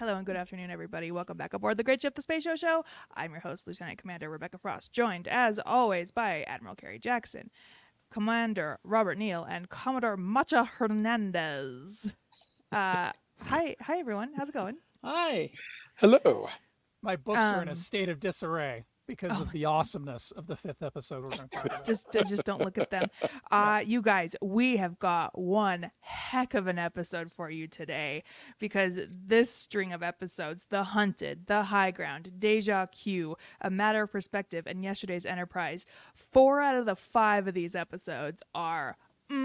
Hello and good afternoon, everybody. Welcome back aboard the Great Ship, the Space Show. I'm your host, Lieutenant Commander Rebecca Frost, joined, as always, by Admiral Carrie Jackson, Commander Robert Neal, and Commodore Macha Hernandez. Hi, everyone. How's it going? Hi. Hello. My books are in a state of disarray because of the awesomeness of the 5th episode we're going to talk about. Just don't look at them. You guys, we have got one heck of an episode for you today, because this string of episodes, The Hunted, The High Ground, Deja Q, A Matter of Perspective, and Yesterday's Enterprise, 4 out of the 5 of these episodes are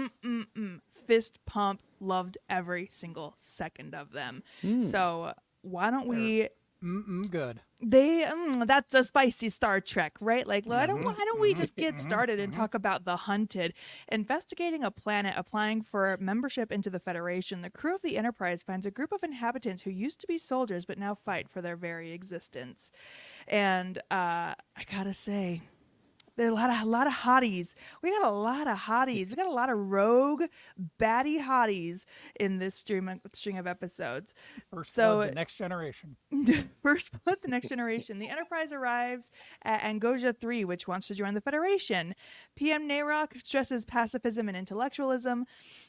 fist pump, loved every single second of them. So why don't we... Good. That's a spicy Star Trek, right? Like, why don't we just get started and talk about The Hunted? Investigating a planet applying for membership into the Federation, the crew of the Enterprise finds a group of inhabitants who used to be soldiers but now fight for their very existence. And I gotta say, there are a lot of hotties. We got a lot of hotties. We got a lot of rogue, baddie hotties in this string of episodes. First Blood, the Next Generation. First Blood, the Next Generation. The Enterprise arrives at Angosia 3, which wants to join the Federation. PM Nayrock stresses pacifism and intellectualism.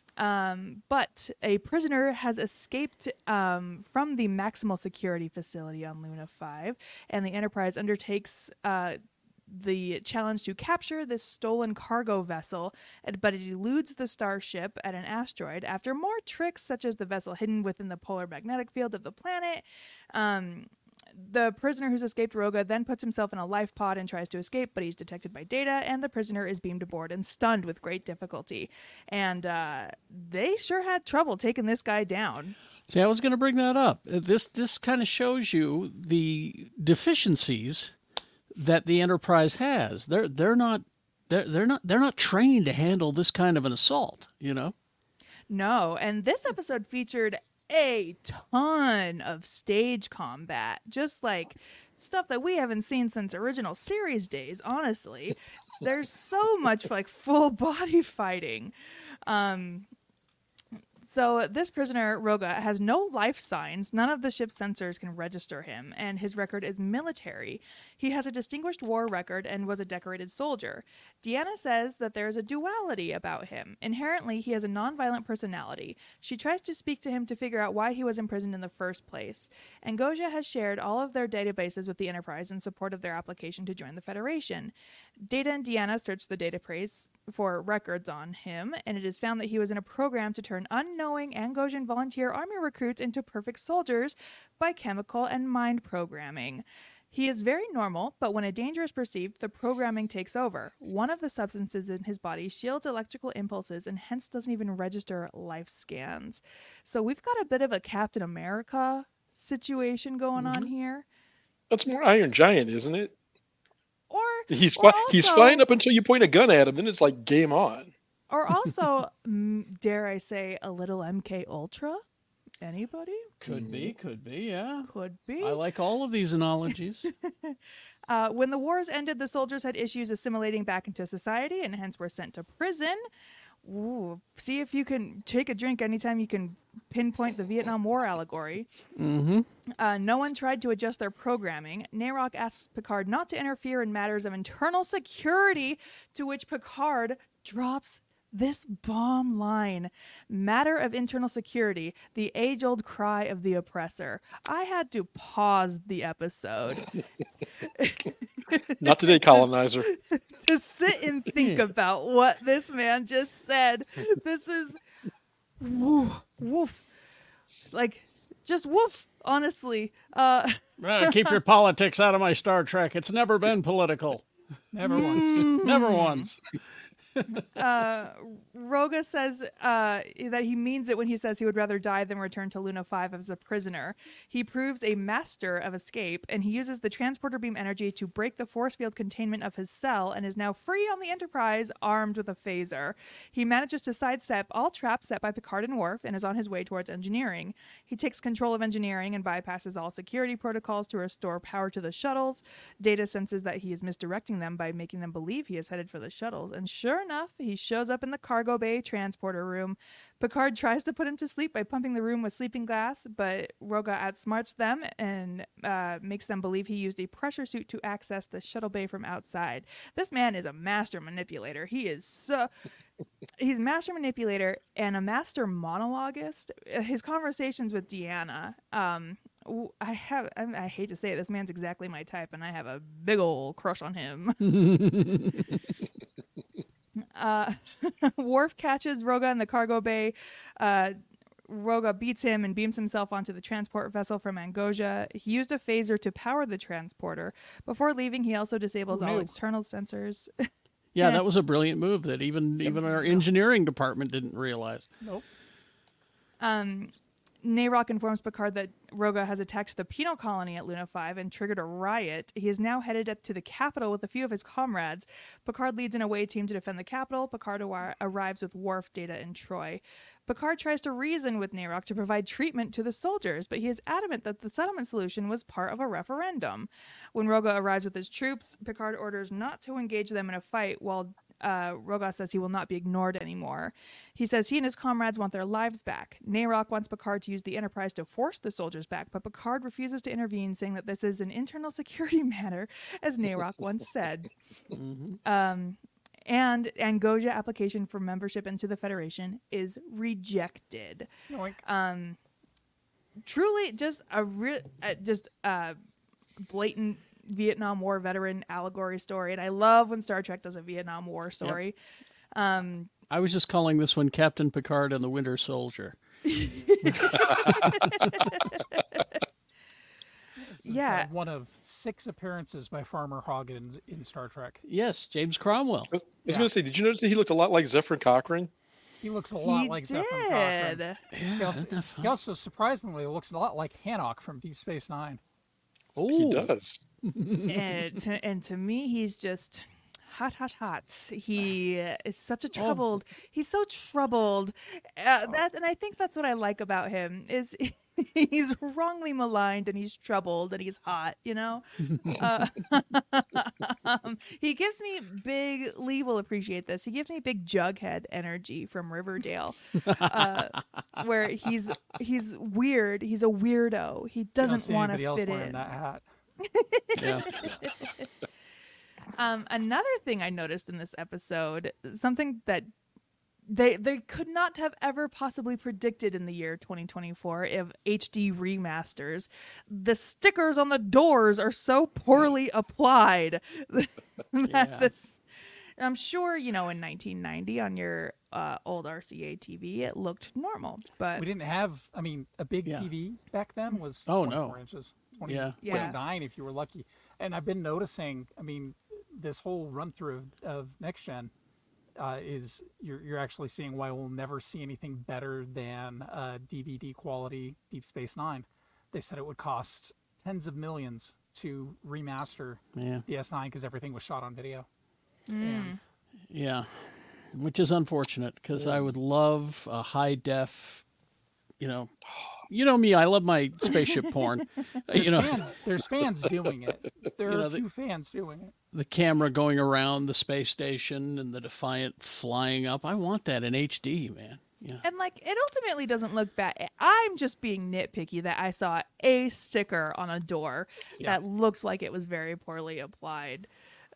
But a prisoner has escaped from the maximal security facility on Luna 5, and the Enterprise undertakes the challenge to capture this stolen cargo vessel, but it eludes the starship at an asteroid after more tricks, such as the vessel hidden within the polar magnetic field of the planet. The prisoner who's escaped, Roga, then puts himself in a life pod and tries to escape, but he's detected by Data, and the prisoner is beamed aboard and stunned with great difficulty. And they sure had trouble taking this guy down. See, I was going to bring that up. This kind of shows you the deficiencies that the Enterprise has. They're not trained to handle this kind of an assault, you know? No, and this episode featured a ton of stage combat, just like stuff that we haven't seen since original series days, honestly. There's so much like full body fighting. So this prisoner, Roga, has no life signs. None of the ship's sensors can register him, and his record is military. He has a distinguished war record and was a decorated soldier. Deanna says that there is a duality about him. Inherently, he has a nonviolent personality. She tries to speak to him to figure out why he was imprisoned in the first place. Angosia has shared all of their databases with the Enterprise in support of their application to join the Federation. Data and Deanna searched the database for records on him, and it is found that he was in a program to turn unknowing Angosian volunteer army recruits into perfect soldiers by chemical and mind programming. He is very normal, but when a danger is perceived, the programming takes over. One of the substances in his body shields electrical impulses and hence doesn't even register life scans. So we've got a bit of a Captain America situation going on here. That's more Iron Giant, isn't it? Or he's also, fine up until you point a gun at him, then it's like game on. Or also, dare I say, a little MK Ultra? Anybody? Could be, yeah. Could be. I like all of these analogies. When the wars ended, the soldiers had issues assimilating back into society and hence were sent to prison. Ooh, see if you can take a drink anytime you can pinpoint the Vietnam War allegory. No one tried to adjust their programming. Nayrock asks Picard not to interfere in matters of internal security, to which Picard drops this bomb line: matter of internal security, the age-old cry of the oppressor. I had to pause the episode. Not today, colonizer. to sit and think about what this man just said. This is woof. Like, just woof, honestly. Keep your politics out of my Star Trek. It's never been political. Never once. Never once. Roga says that he means it when he says he would rather die than return to Luna 5 as a prisoner. He proves a master of escape, and he uses the transporter beam energy to break the force field containment of his cell and is now free on the Enterprise, armed with a phaser. He manages to sidestep all traps set by Picard and Worf and is on his way towards engineering. He takes control of engineering and bypasses all security protocols to restore power to the shuttles. Data senses that he is misdirecting them by making them believe he is headed for the shuttles, and sure enough, he shows up in the cargo bay transporter room. Picard tries to put him to sleep by pumping the room with sleeping gas, but Roga outsmarts them and makes them believe he used a pressure suit to access the shuttle bay from outside. This man is a master manipulator. He's a master manipulator and a master monologuist. His conversations with Deanna, I hate to say it, this man's exactly my type, and I have a big old crush on him. Worf catches Roga in the cargo bay. Roga beats him and beams himself onto the transport vessel from Angosia. He used a phaser to power the transporter. Before leaving, he also disables all external sensors. Yeah, that was a brilliant move that even our engineering department didn't realize. Nope. Nayrock informs Picard that Roga has attacked the penal colony at Luna 5 and triggered a riot. He is now headed up to the capital with a few of his comrades. Picard leads an away team to defend the capital. Picard arrives with Worf, Data, and Troy. Picard tries to reason with Nayrock to provide treatment to the soldiers, but he is adamant that the settlement solution was part of a referendum. When Roga arrives with his troops, Picard orders not to engage them in a fight, while Roga says he will not be ignored anymore. He says he and his comrades want their lives back. Nayrock wants Picard to use the Enterprise to force the soldiers back, but Picard refuses to intervene, saying that this is an internal security matter, as Nayrock once said. And Angosia application for membership into the Federation is rejected. Truly, just a blatant Vietnam War veteran allegory story, and I love when Star Trek does a Vietnam War story. Yep. I was just calling this one Captain Picard and the Winter Soldier. This is one of 6 appearances by Farmer Hogan in Star Trek. Yes, James Cromwell. I was going to say, did you notice that he looked a lot like Zefram Cochrane? He looks a lot like Zefram Cochrane. Yeah, he also surprisingly looks a lot like Hancock from Deep Space Nine. Oh, he does. and to me, he's just hot. He is such a troubled. He's so troubled. And I think that's what I like about him is he's wrongly maligned and he's troubled and he's hot. You know, he gives me big. Lee will appreciate this. He gives me big Jughead energy from Riverdale, where he's weird. He's a weirdo. He doesn't want to fit in. That hat. Yeah. Another thing I noticed in this episode, something that they could not have ever possibly predicted in the year 2024 of HD remasters. The stickers on the doors are so poorly applied that I'm sure, in 1990 on your old RCA TV, it looked normal, but we didn't have, a big TV back then was 24 inches, 29 if you were lucky. And I've been noticing, this whole run through of Next Gen is you're actually seeing why we'll never see anything better than DVD quality Deep Space Nine. They said it would cost tens of millions to remaster the S9 because everything was shot on video. Yeah, which is unfortunate because I would love a high def, you know me, I love my spaceship porn. There's fans doing it. There are a few fans doing it. The camera going around the space station and the Defiant flying up. I want that in HD, man. Yeah. And it ultimately doesn't look bad. I'm just being nitpicky that I saw a sticker on a door that looks like it was very poorly applied.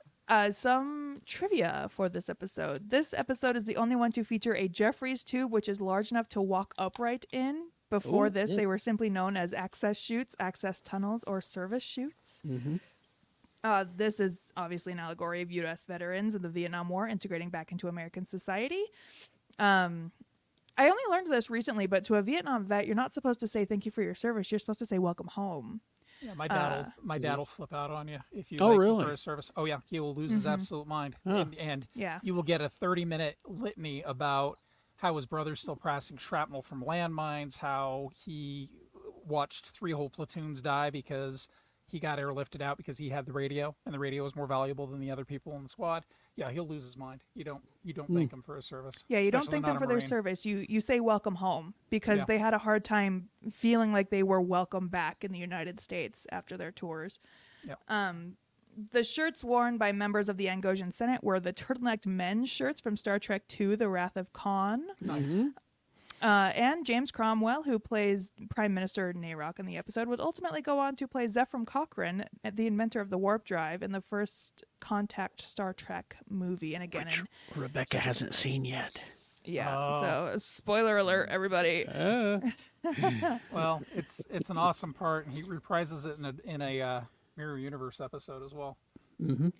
Some trivia for this episode. This episode is the only one to feature a Jeffries tube, which is large enough to walk upright in. Before they were simply known as access chutes, access tunnels, or service chutes. Mm-hmm. This is obviously an allegory of U.S. veterans of the Vietnam War integrating back into American society. I only learned this recently, but to a Vietnam vet, you're not supposed to say thank you for your service. You're supposed to say welcome home. Yeah, my dad will flip out on you if you really? for a service. Oh yeah, he will lose his absolute mind, and you will get a 30-minute litany about how his brother's still passing shrapnel from landmines, how he watched 3 whole platoons die because he got airlifted out because he had the radio, and the radio was more valuable than the other people in the squad. Yeah, he'll lose his mind. You don't thank him for his service. Yeah, you don't thank them for their service. You say welcome home because they had a hard time feeling like they were welcome back in the United States after their tours. Yeah. The shirts worn by members of the Angosian Senate were the turtlenecked men's shirts from Star Trek II, The Wrath of Khan. Nice. And James Cromwell, who plays Prime Minister Nayrock in the episode, would ultimately go on to play Zephram Cochrane, the inventor of the warp drive, in the first Contact Star Trek movie. And again, which Rebecca hasn't seen yet. Yeah, so spoiler alert, everybody. Well, it's an awesome part, and he reprises it in a Mirror Universe episode as well. Moving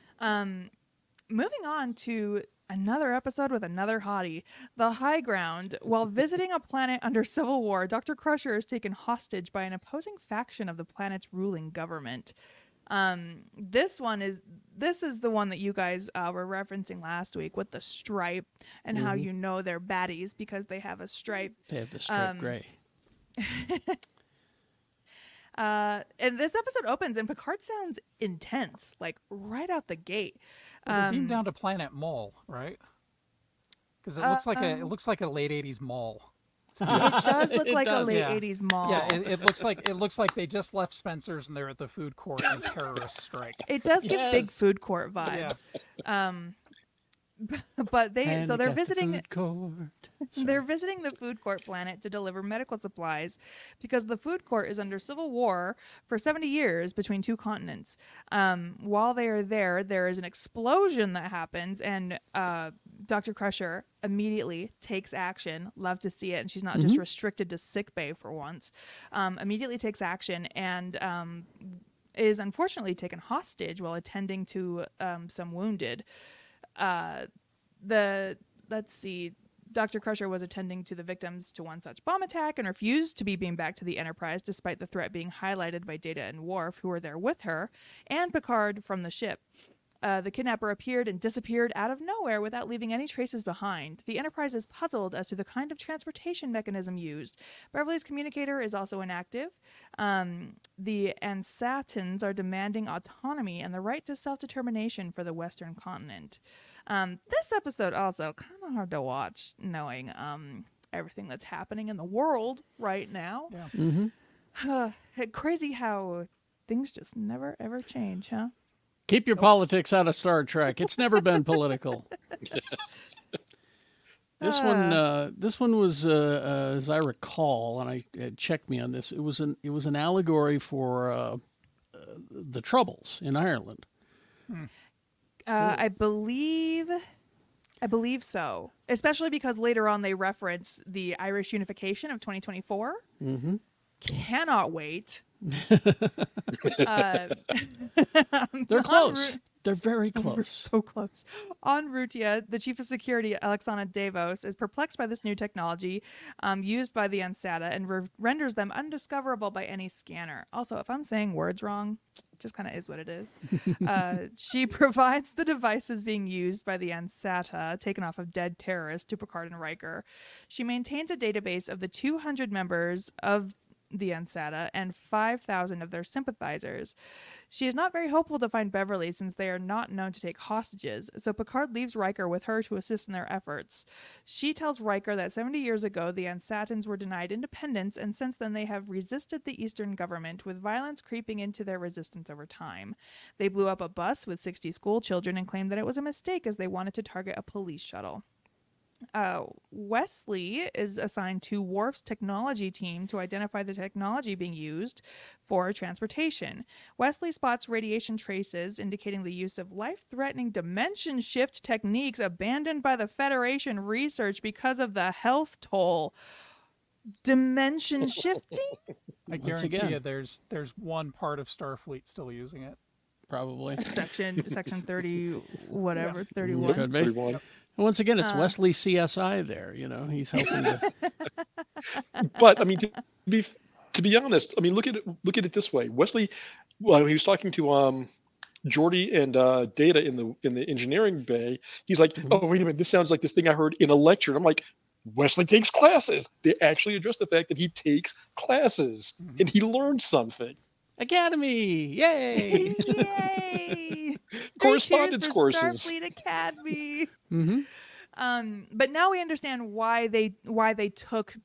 on to another episode with another hottie, The High Ground. While visiting a planet under civil war, Dr. Crusher is taken hostage by an opposing faction of the planet's ruling government. This is the one that you guys were referencing last week with the stripe and how you know they're baddies because they have a stripe. They have the stripe gray. And this episode opens and Picard sounds intense, like right out the gate. They're beamed down to Planet Mall, right? Because it looks like a late '80s mall. It does look like a late '80s mall. Yeah, it looks like they just left Spencer's and they're at the food court and terrorists strike. It does give big food court vibes. Yeah. But they're visiting they're visiting the food court planet to deliver medical supplies because the food court is under civil war for 70 years between two continents. While they are there is an explosion that happens, and Dr. Crusher immediately takes action. Love to see it, and she's not just restricted to sickbay for once. Immediately takes action and is unfortunately taken hostage while attending to some wounded. Dr. Crusher was attending to the victims to one such bomb attack and refused to be beamed back to the Enterprise despite the threat being highlighted by Data and Worf, who were there with her, and Picard from the ship. The kidnapper appeared and disappeared out of nowhere without leaving any traces behind. The Enterprise is puzzled as to the kind of transportation mechanism used. Beverly's communicator is also inactive. The Ansatans are demanding autonomy and the right to self-determination for the Western continent. This episode also kind of hard to watch, knowing everything that's happening in the world right now. Yeah. Crazy how things just never, ever change, huh? Keep your politics out of Star Trek. It's never been political. This one was, as I recall, and I checked me on this. It was an allegory for the Troubles in Ireland. I believe so. Especially because later on they reference the Irish unification of 2024. Cannot wait. They're close. They're very close. We're so close. En Rutia, the chief of security, Alexana Davos, is perplexed by this new technology used by the Ansata and renders them undiscoverable by any scanner. Also, if I'm saying words wrong, it just kind of is what it is. She provides the devices being used by the Ansata, taken off of dead terrorists, to Picard and Riker. She maintains a database of the 200 members of the Ansata and 5,000 of their sympathizers. She is not very hopeful to find Beverly since they are not known to take hostages, so Picard leaves Riker with her to assist in their efforts. She tells Riker that 70 years ago the Ansatans were denied independence, and since then they have resisted the Eastern government, with violence creeping into their resistance over time. They blew up a bus with 60 school children and claimed that it was a mistake as they wanted to target a police shuttle. Wesley is assigned to Worf's technology team to identify the technology being used for transportation. Wesley spots radiation traces indicating the use of life-threatening dimension shift techniques abandoned by the Federation research because of the health toll. Dimension shifting? I guarantee you there's one part of Starfleet still using it. Probably. Section 30, whatever, 31. Could be. 31. Once again, it's Wesley CSI there. You know, he's helping to. But I mean, to be honest, I mean, look at it this way. Wesley, well, he was talking to Geordi and Data in the engineering bay. He's like, "Oh, wait a minute, this sounds like this thing I heard in a lecture." And I'm like, Wesley takes classes. They actually address the fact that he takes classes and he learned something. Academy, yay! Yay! Correspondence courses. Starfleet Academy. But now we understand why they took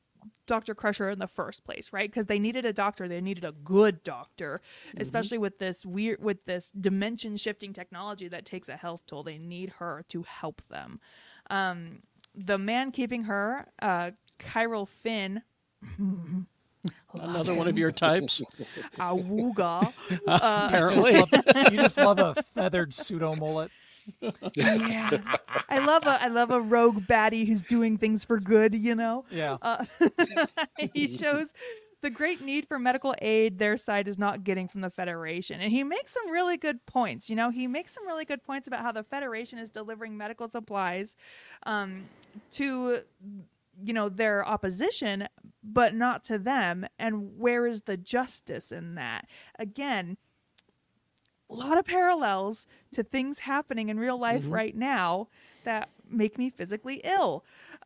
Dr. Crusher in the first place, right? Because they needed a doctor. They needed a good doctor, especially with this dimension shifting technology that takes a health toll. They need her to help them. The man keeping her, Chiral Finn. Another one of your types. Awooga. Apparently. You just love a feathered pseudo mullet. Yeah, I love a rogue baddie who's doing things for good. Yeah. He shows the great need for medical aid their side is not getting from the Federation, and he makes some really good points. He makes some really good points about how the Federation is delivering medical supplies to their opposition, but not to them. And where is the justice in that? Again, a lot of parallels to things happening in real life right now that make me physically ill.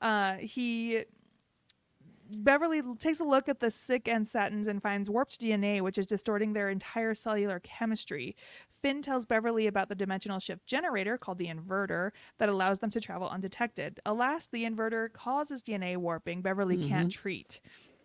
Beverly takes a look at the sick Ansatans and finds warped DNA, which is distorting their entire cellular chemistry. Finn tells Beverly about the dimensional shift generator called the Inverter that allows them to travel undetected. Alas, the Inverter causes DNA warping Beverly can't treat.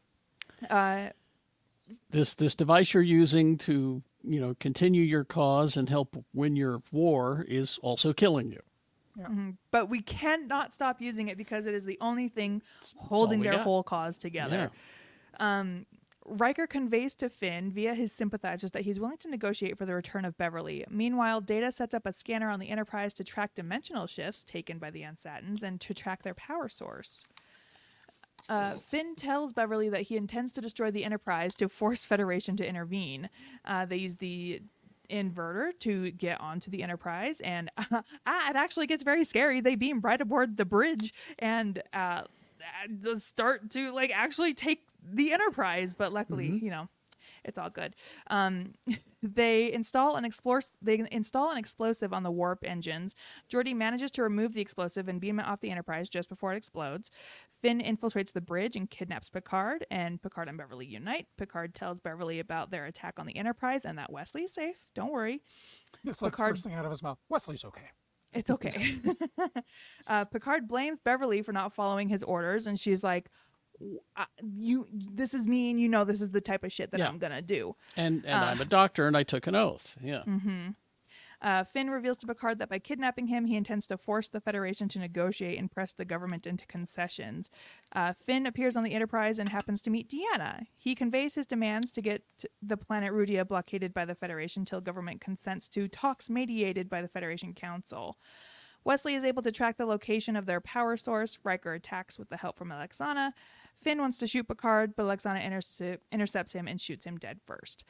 This device you're using to continue your cause and help win your war is also killing you. Yeah. But we cannot stop using it because it is the only thing holding their whole cause together. Yeah. Riker conveys to Finn via his sympathizers that he's willing to negotiate for the return of Beverly. Meanwhile, Data sets up a scanner on the Enterprise to track dimensional shifts taken by the Ansatans and to track their power source. Finn tells Beverly that he intends to destroy the Enterprise to force Federation to intervene. They use the Inverter to get onto the Enterprise, and it actually gets very scary. They beam right aboard the bridge and start to actually take the Enterprise, but luckily, it's all good. They install an explosive on the warp engines. Geordi manages to remove the explosive and beam it off the Enterprise just before it explodes. Finn infiltrates the bridge and kidnaps Picard, and Picard and Beverly unite. Picard tells Beverly about their attack on the Enterprise and that Wesley is safe. Don't worry. It's like the first thing out of his mouth. Wesley's okay. It's okay. Picard blames Beverly for not following his orders, and she's like, this is me, and this is the type of shit that I'm gonna do. And I'm a doctor, and I took an oath. Yeah. Finn reveals to Picard that by kidnapping him, he intends to force the Federation to negotiate and press the government into concessions. Finn appears on the Enterprise and happens to meet Deanna. He conveys his demands to get the planet Rudia blockaded by the Federation till government consents to talks mediated by the Federation Council. Wesley is able to track the location of their power source. Riker attacks with the help from Alexana. Finn wants to shoot Picard, but Alexana intercepts him and shoots him dead first.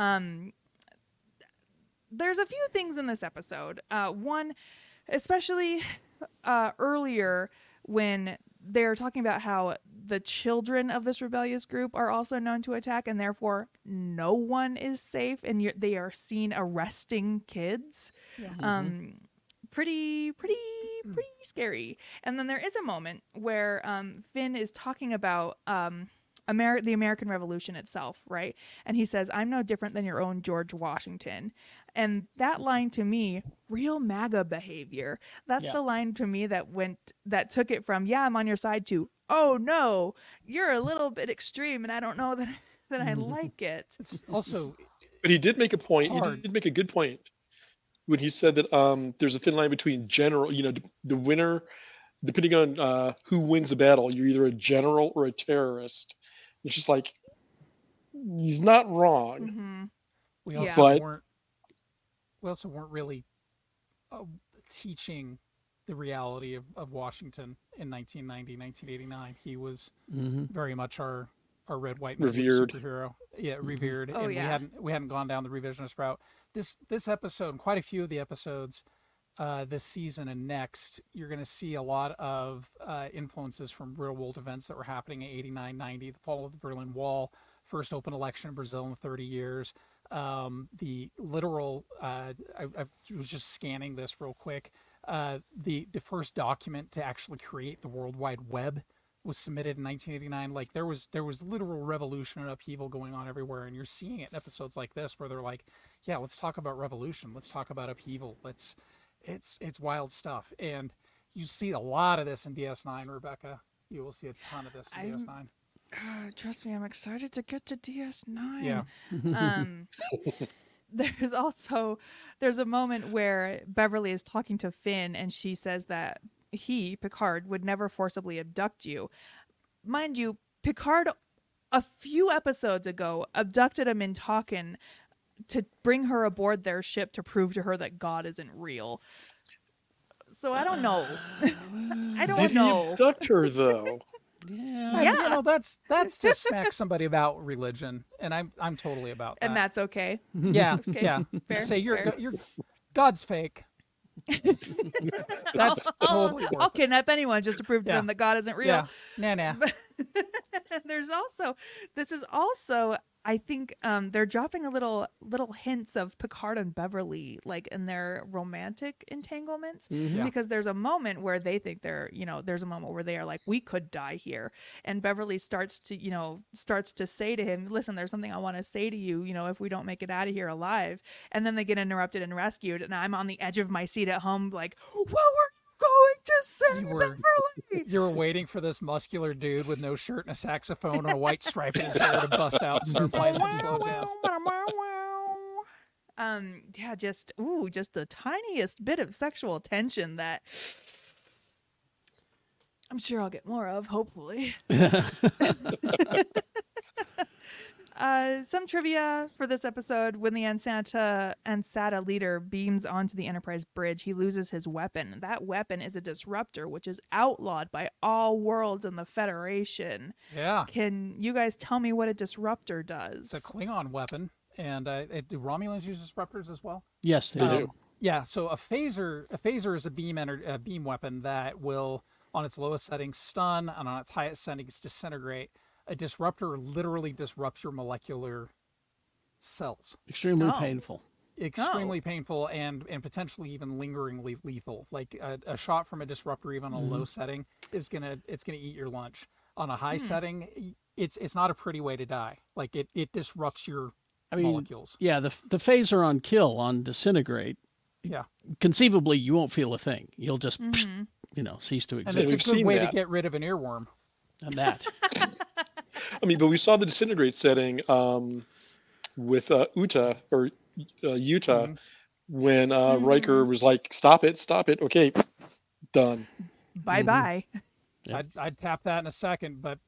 There's a few things in this episode. One, especially earlier when they're talking about how the children of this rebellious group are also known to attack, and therefore no one is safe, and they are seen arresting kids. Yeah. Pretty scary. And then there is a moment where Finn is talking about the American Revolution itself, right? And he says, "I'm no different than your own George Washington." And that line to me, real MAGA behavior. That's the line to me that took it from, I'm on your side, to, oh no, you're a little bit extreme and I don't know that I like it. It's also, but he did make a point. Hard. He did make a good point when he said that there's a thin line between general, the winner, depending on who wins the battle, you're either a general or a terrorist. It's just like, he's not wrong. Mm-hmm. We also weren't really teaching the reality of Washington in 1990, 1989. He was very much our red, white, and revered superhero. Yeah, revered. Oh, and we hadn't gone down the revisionist route. This episode, and quite a few of the episodes this season and next, you're going to see a lot of influences from real world events that were happening in 89, 90, the fall of the Berlin Wall, first open election in Brazil in 30 years. The literal, I was just scanning this real quick. The first document to actually create the World Wide Web was submitted in 1989. Like there was literal revolution and upheaval going on everywhere. And you're seeing it in episodes like this where they're like, yeah, let's talk about revolution. Let's talk about upheaval. It's wild stuff. And you see a lot of this in DS9, Rebecca. You will see a ton of this in DS9. Trust me, I'm excited to get to DS9. Yeah. There's a moment where Beverly is talking to Finn and she says that he, Picard, would never forcibly abduct you. Mind you, Picard a few episodes ago abducted a Mintakan to bring her aboard their ship to prove to her that God isn't real. So I don't know. I don't know. Did he abduct her though? Yeah. You know, that's to smack somebody about religion, and I'm totally about that. And that's okay. Yeah, okay. Yeah. Fair, say you're God's fake. That's totally worth I'll kidnap anyone just to prove to them that God isn't real. Yeah. Nah. This is also, I think they're dropping a little hints of Picard and Beverly, like in their romantic entanglements, because there's a moment where they think there's a moment where they are like, we could die here, and Beverly starts to say to him, listen, there's something I want to say to you, if we don't make it out of here alive. And then they get interrupted and rescued, and I'm on the edge of my seat at home like, what were going to say, Beverly? You were waiting for this muscular dude with no shirt and a saxophone and a white stripe in his hair to bust out and start playing some slow jazz. Just the tiniest bit of sexual tension that I'm sure I'll get more of, hopefully. Some trivia for this episode. When the Ansata leader beams onto the Enterprise bridge, he loses his weapon. That weapon is a disruptor, which is outlawed by all worlds in the Federation. Yeah. Can you guys tell me what a disruptor does? It's a Klingon weapon. And do Romulans use disruptors as well? Yes, they do. Yeah, so a phaser is a beam weapon that will, on its lowest settings, stun, and on its highest settings, disintegrate. A disruptor literally disrupts your molecular cells. Extremely painful. Extremely painful and potentially even lingeringly lethal. Like a shot from a disruptor, even on a low setting, it's gonna eat your lunch. On a high setting, it's not a pretty way to die. Like it disrupts your molecules. Yeah, the phaser on kill, on disintegrate. Yeah. Conceivably, you won't feel a thing. You'll just cease to exist. And it's a good way to get rid of an earworm. And that. But we saw the disintegrate setting with Utah when Riker was like, stop it, okay, done. Bye. Yep. I'd tap that in a second, but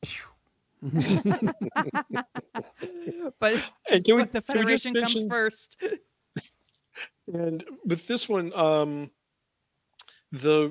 but the Federation comes first. And with this one, the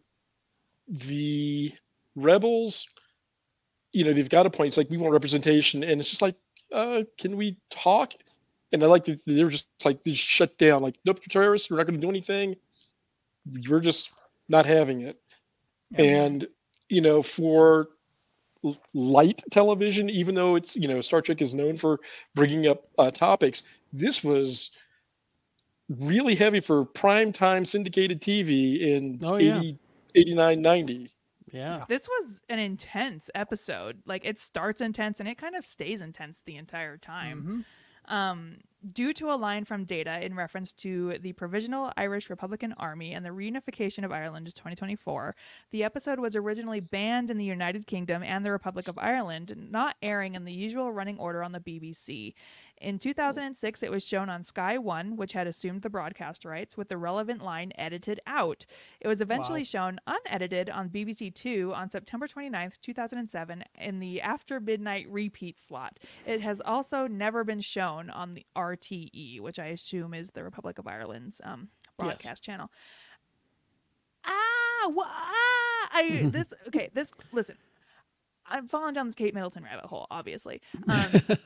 rebels, they've got a point. It's like, we want representation, and it's just like, can we talk? And I like that they're just like, they shut down. Like, nope, you're terrorists. We're not going to do anything. We're just not having it. Yeah. And for light television, even though it's Star Trek is known for bringing up topics, this was really heavy for primetime syndicated TV in 89, 90. Yeah. This was an intense episode. Like, it starts intense and it kind of stays intense the entire time. Due to a line from Data in reference to the Provisional Irish Republican Army and the reunification of Ireland in 2024, the episode was originally banned in the United Kingdom and the Republic of Ireland, not airing in the usual running order on the BBC. In 2006, it was shown on Sky One, which had assumed the broadcast rights, with the relevant line edited out. It was eventually shown unedited on BBC Two on September 29th, 2007, in the after midnight repeat slot. It has also never been shown on the RTE, which I assume is the Republic of Ireland's broadcast channel. Listen. I'm falling down this Kate Middleton rabbit hole, obviously. I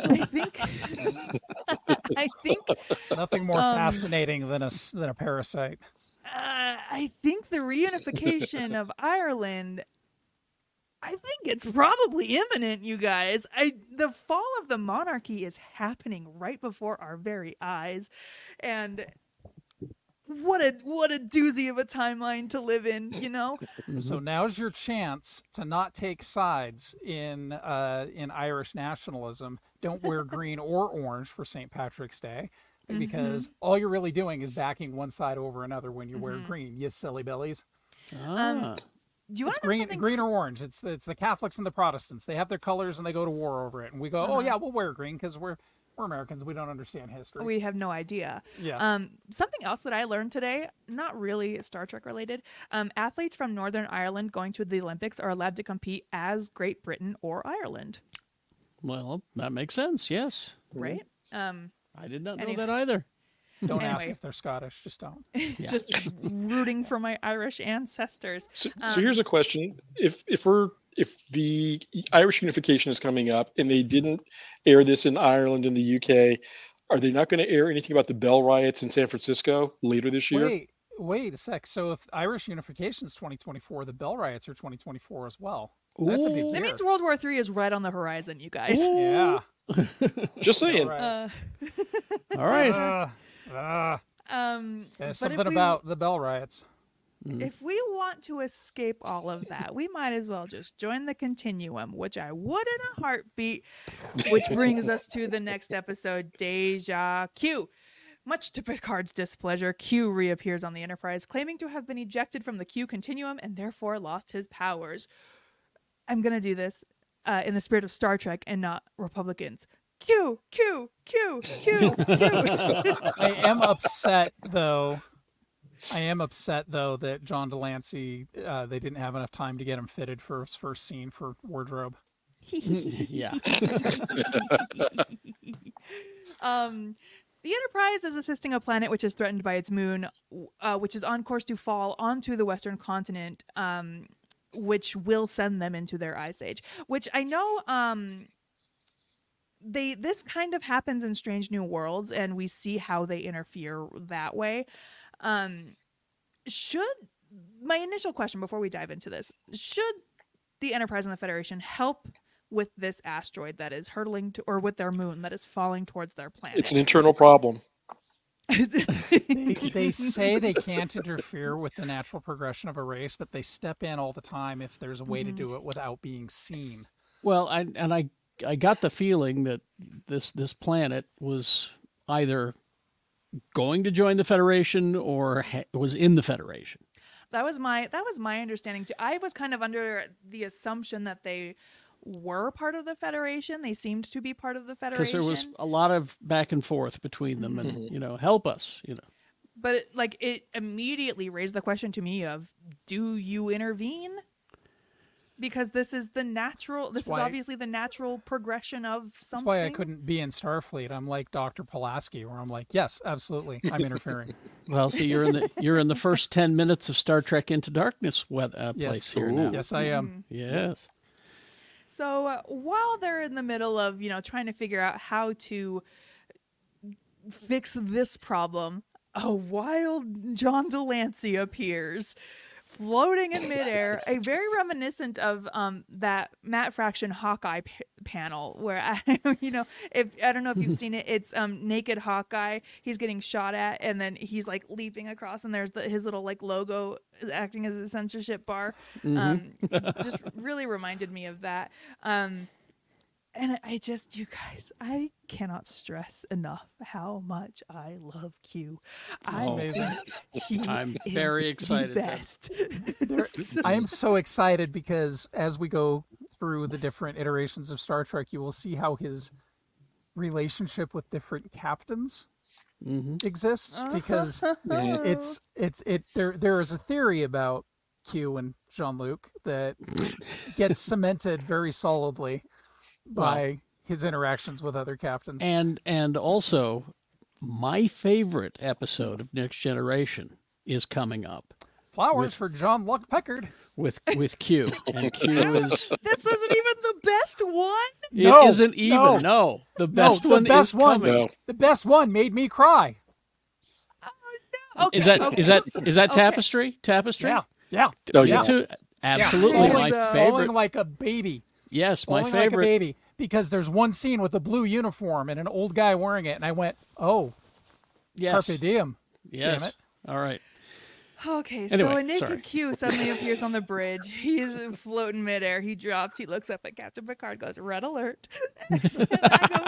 think nothing more fascinating than a parasite. I think the reunification of Ireland, I think it's probably imminent, you guys. The fall of the monarchy is happening right before our very eyes, and what a doozy of a timeline to live in, So now's your chance to not take sides in Irish nationalism. Don't wear green or orange for St. Patrick's Day, because all you're really doing is backing one side over another when you wear green, you silly billies. Do you want to know green or orange? It's the Catholics and the Protestants. They have their colors and they go to war over it. And we go, oh yeah, we'll wear green because we're Americans. We don't understand history. We have no idea. Yeah. Something else that I learned today, not really Star Trek related. Athletes from Northern Ireland going to the Olympics are allowed to compete as Great Britain or Ireland. Well, that makes sense. Yes. Right. I did not know that either. Don't ask if they're Scottish. Just don't. Yeah. Just rooting for my Irish ancestors. So here's a question: If the Irish unification is coming up and they didn't air this in Ireland and the UK, are they not going to air anything about the Bell riots in San Francisco later this year? Wait a sec. So if Irish unification is 2024, the Bell riots are 2024 as well. That's a big year. That means World War III is right on the horizon, you guys. Ooh. Yeah. Just saying. All right. There's something about the Bell riots. If we want to escape all of that, we might as well just join the Continuum, which I would in a heartbeat, which brings us to the next episode, Deja Q. Much to Picard's displeasure, Q reappears on the Enterprise, claiming to have been ejected from the Q Continuum and therefore lost his powers. I'm going to do this in the spirit of Star Trek and not Republicans. Q, Q, Q, Q, Q. I am upset, though, that John Delancey, they didn't have enough time to get him fitted for his first scene for wardrobe. Yeah. The Enterprise is assisting a planet which is threatened by its moon, which is on course to fall onto the Western continent, which will send them into their ice age. Which I know this kind of happens in Strange New Worlds, and we see how they interfere that way. My initial question before we dive into this, should the Enterprise and the Federation help with this asteroid that is hurtling or with their moon that is falling towards their planet? It's an internal problem. They say they can't interfere with the natural progression of a race, but they step in all the time if there's a way to do it without being seen. Well, I got the feeling that this planet was either going to join the Federation or was in the Federation. That was my understanding too. I was kind of under the assumption that they were part of the Federation. They seemed to be part of the Federation. Because there was a lot of back and forth between them and, help us, But it immediately raised the question to me of, do you intervene? Because this is obviously the natural progression of something. That's why I couldn't be in Starfleet. I'm like Dr. Pulaski, where I'm like, yes, absolutely, I'm interfering. Well, see, you're in the first 10 minutes of Star Trek Into Darkness place here now. Yes, I am. Yes. So while they're in the middle of, trying to figure out how to fix this problem, a wild John Delancey appears, floating in midair, very reminiscent of that Matt Fraction Hawkeye panel where I don't know if you've seen it. It's naked Hawkeye. He's getting shot at, and then he's leaping across, and there's his little logo acting as a censorship bar. Just really reminded me of that. And you guys, I cannot stress enough how much I love Q. I'm very excited. The best. I am so excited because as we go through the different iterations of Star Trek, you will see how his relationship with different captains exists. Because there is a theory about Q and Jean-Luc that gets cemented very solidly by his interactions with other captains. And also, my favorite episode of Next Generation is coming up. Flowers for Jean-Luc Picard. With Q. And Q is... This isn't even the best one? It isn't even. No. The best one is coming. No. The best one made me cry. Oh, no. Okay, is that Tapestry? Tapestry? Yeah. Oh, yeah. Absolutely my favorite. Falling like a baby. Yes, my favorite. Like a baby, because there's one scene with a blue uniform and an old guy wearing it, and I went, "Oh, yes, carpe diem." Yes, damn it. All right. Okay, anyway, so a naked Q suddenly appears on the bridge. He's floating midair. He drops. He looks up at Captain Picard. Goes, "Red alert!" And I go,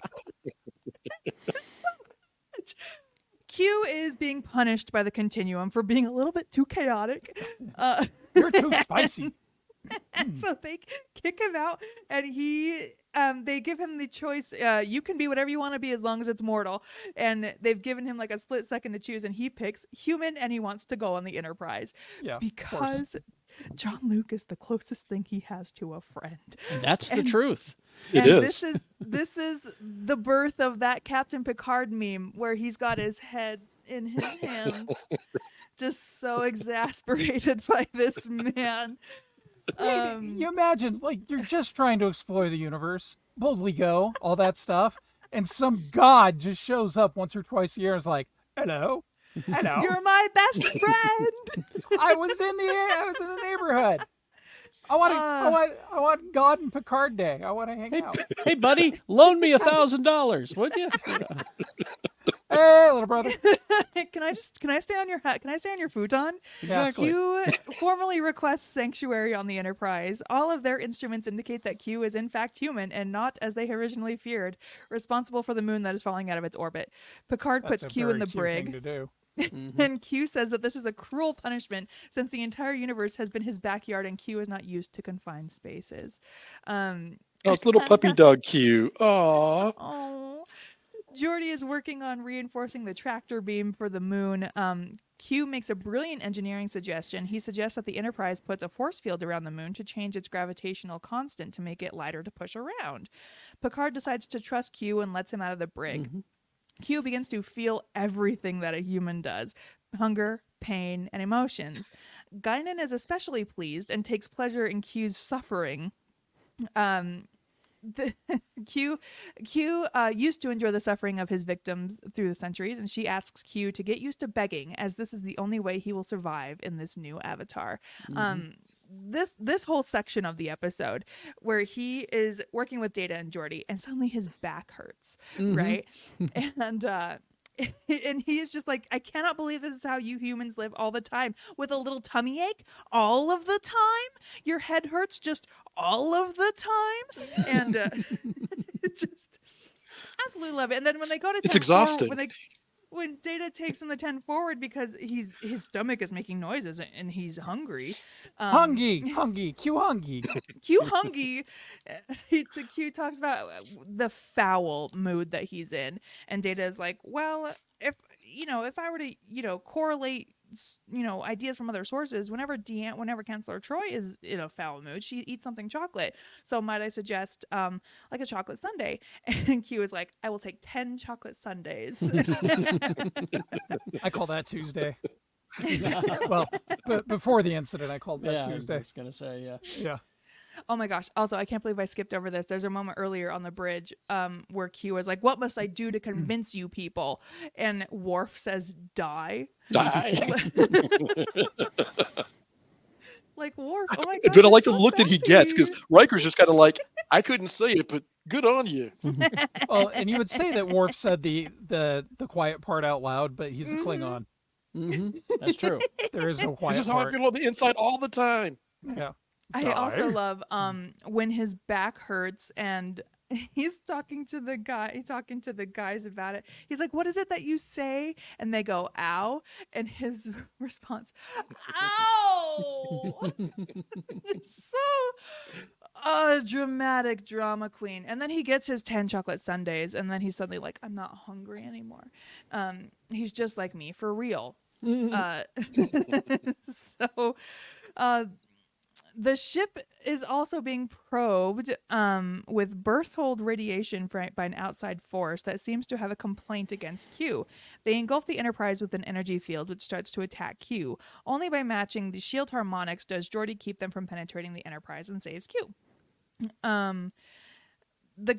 so much. Q is being punished by the Continuum for being a little bit too chaotic. You're too spicy. And so they kick him out, and they give him the choice. You can be whatever you want to be as long as it's mortal. And they've given him like a split second to choose, and he picks human, and he wants to go on the Enterprise. Yeah, because John Luke is the closest thing he has to a friend. That's the truth. It is. This is the birth of that Captain Picard meme where he's got his head in his hands, just so exasperated by this man. You imagine, like, you're just trying to explore the universe, boldly go, all that stuff, and some god just shows up once or twice a year and is like, hello. You're my best friend. I was in the neighborhood. I want God and Picard Day. I want to hang out. Hey, buddy, loan me $1,000, would you? Hey, little brother. Can I stay on your futon? Exactly. Q formally requests sanctuary on the Enterprise. All of their instruments indicate that Q is in fact human and not, as they originally feared, responsible for the moon that is falling out of its orbit. Picard puts Q in the brig. Thing to do. And Q says that this is a cruel punishment since the entire universe has been his backyard and Q is not used to confined spaces. It's little puppy dog Q. Aww. Oh. Geordi is working on reinforcing the tractor beam for the moon. Q makes a brilliant engineering suggestion. He suggests that the Enterprise puts a force field around the moon to change its gravitational constant to make it lighter to push around. Picard decides to trust Q and lets him out of the brig. Mm-hmm. Q begins to feel everything that a human does: hunger, pain, and emotions. Guinan is especially pleased and takes pleasure in Q's suffering. Q used to enjoy the suffering of his victims through the centuries, and she asks Q to get used to begging, as this is the only way he will survive in this new avatar. Mm-hmm. This whole section of the episode where he is working with Data and Geordi, and suddenly his back hurts, mm-hmm. right? And he is just like, I cannot believe this is how you humans live all the time, with a little tummy ache all of the time. Your head hurts just all of the time, and just absolutely love it. And then when they go to it's exhausting. When Data takes him the 10 forward because his stomach is making noises and he's hungry. Q Q talks about the foul mood that he's in, and Data is like, well, if I were to correlate ideas from other sources, whenever Chancellor Troi is in a foul mood, she eats something chocolate. So might I suggest like a chocolate sundae? And Q is like, I will take 10 chocolate sundaes. I call that Tuesday. Well, but before the incident, I called that Tuesday. I was gonna say, yeah. Oh my gosh. Also, I can't believe I skipped over this. There's a moment earlier on the bridge where Q is like, what must I do to convince you people? And Worf says, die. Like, Worf, oh my god. But I like the look that he gets, because Riker's just kind of like, I couldn't say it, but good on you. Well, and you would say that Worf said the quiet part out loud, but he's a Klingon. Mm-hmm. That's true. There is no quiet part. This is how I feel on the inside all the time. Yeah. I also love when his back hurts and he's talking to the guys about it. He's like, what is it that you say? And they go, ow. And his response, ow. So dramatic drama queen. And then he gets his 10 chocolate sundaes, and then he's suddenly like, I'm not hungry anymore. He's just like me for real. The ship is also being probed with Berthold radiation by an outside force that seems to have a complaint against Q. They engulf the Enterprise with an energy field which starts to attack Q. Only by matching the shield harmonics does Geordi keep them from penetrating the Enterprise and saves Q. The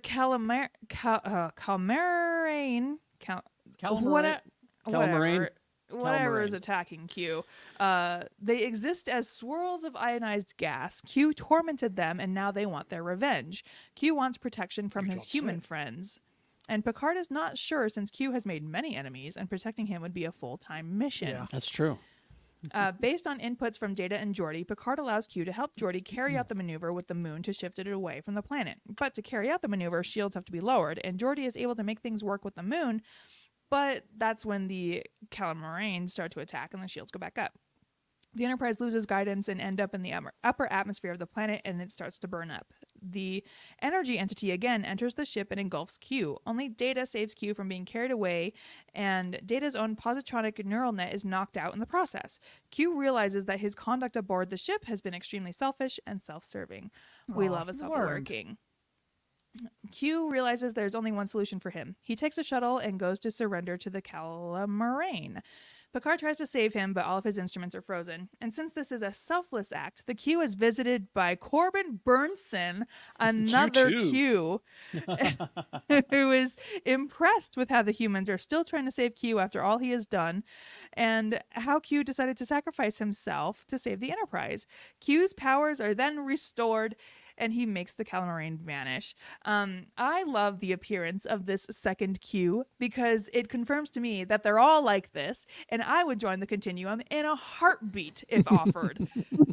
Calamarain whatever is attacking Q. They exist as swirls of ionized gas. Q tormented them, and now they want their revenge. Q wants protection from his human friends. And Picard is not sure, since Q has made many enemies, and protecting him would be a full-time mission. Yeah, that's true. Based on inputs from Data and Geordi, Picard allows Q to help Geordi carry out the maneuver with the moon to shift it away from the planet. But to carry out the maneuver, shields have to be lowered, and Geordi is able to make things work with the moon. But that's when the Calamarain start to attack and the shields go back up. The Enterprise loses guidance and end up in the upper atmosphere of the planet, and it starts to burn up. The energy entity again enters the ship and engulfs Q. Only Data saves Q from being carried away, and Data's own positronic neural net is knocked out in the process. Q realizes that his conduct aboard the ship has been extremely selfish and self-serving. We love a self-aware king. Q realizes there's only one solution for him. He takes a shuttle and goes to surrender to the Calamarain. Picard tries to save him, but all of his instruments are frozen. And since this is a selfless act, the Q is visited by Corbin Burnson, another Q, who is impressed with how the humans are still trying to save Q after all he has done, and how Q decided to sacrifice himself to save the Enterprise. Q's powers are then restored, and he makes the Calamarain vanish. I love the appearance of this second Q because it confirms to me that they're all like this, and I would join the Continuum in a heartbeat if offered.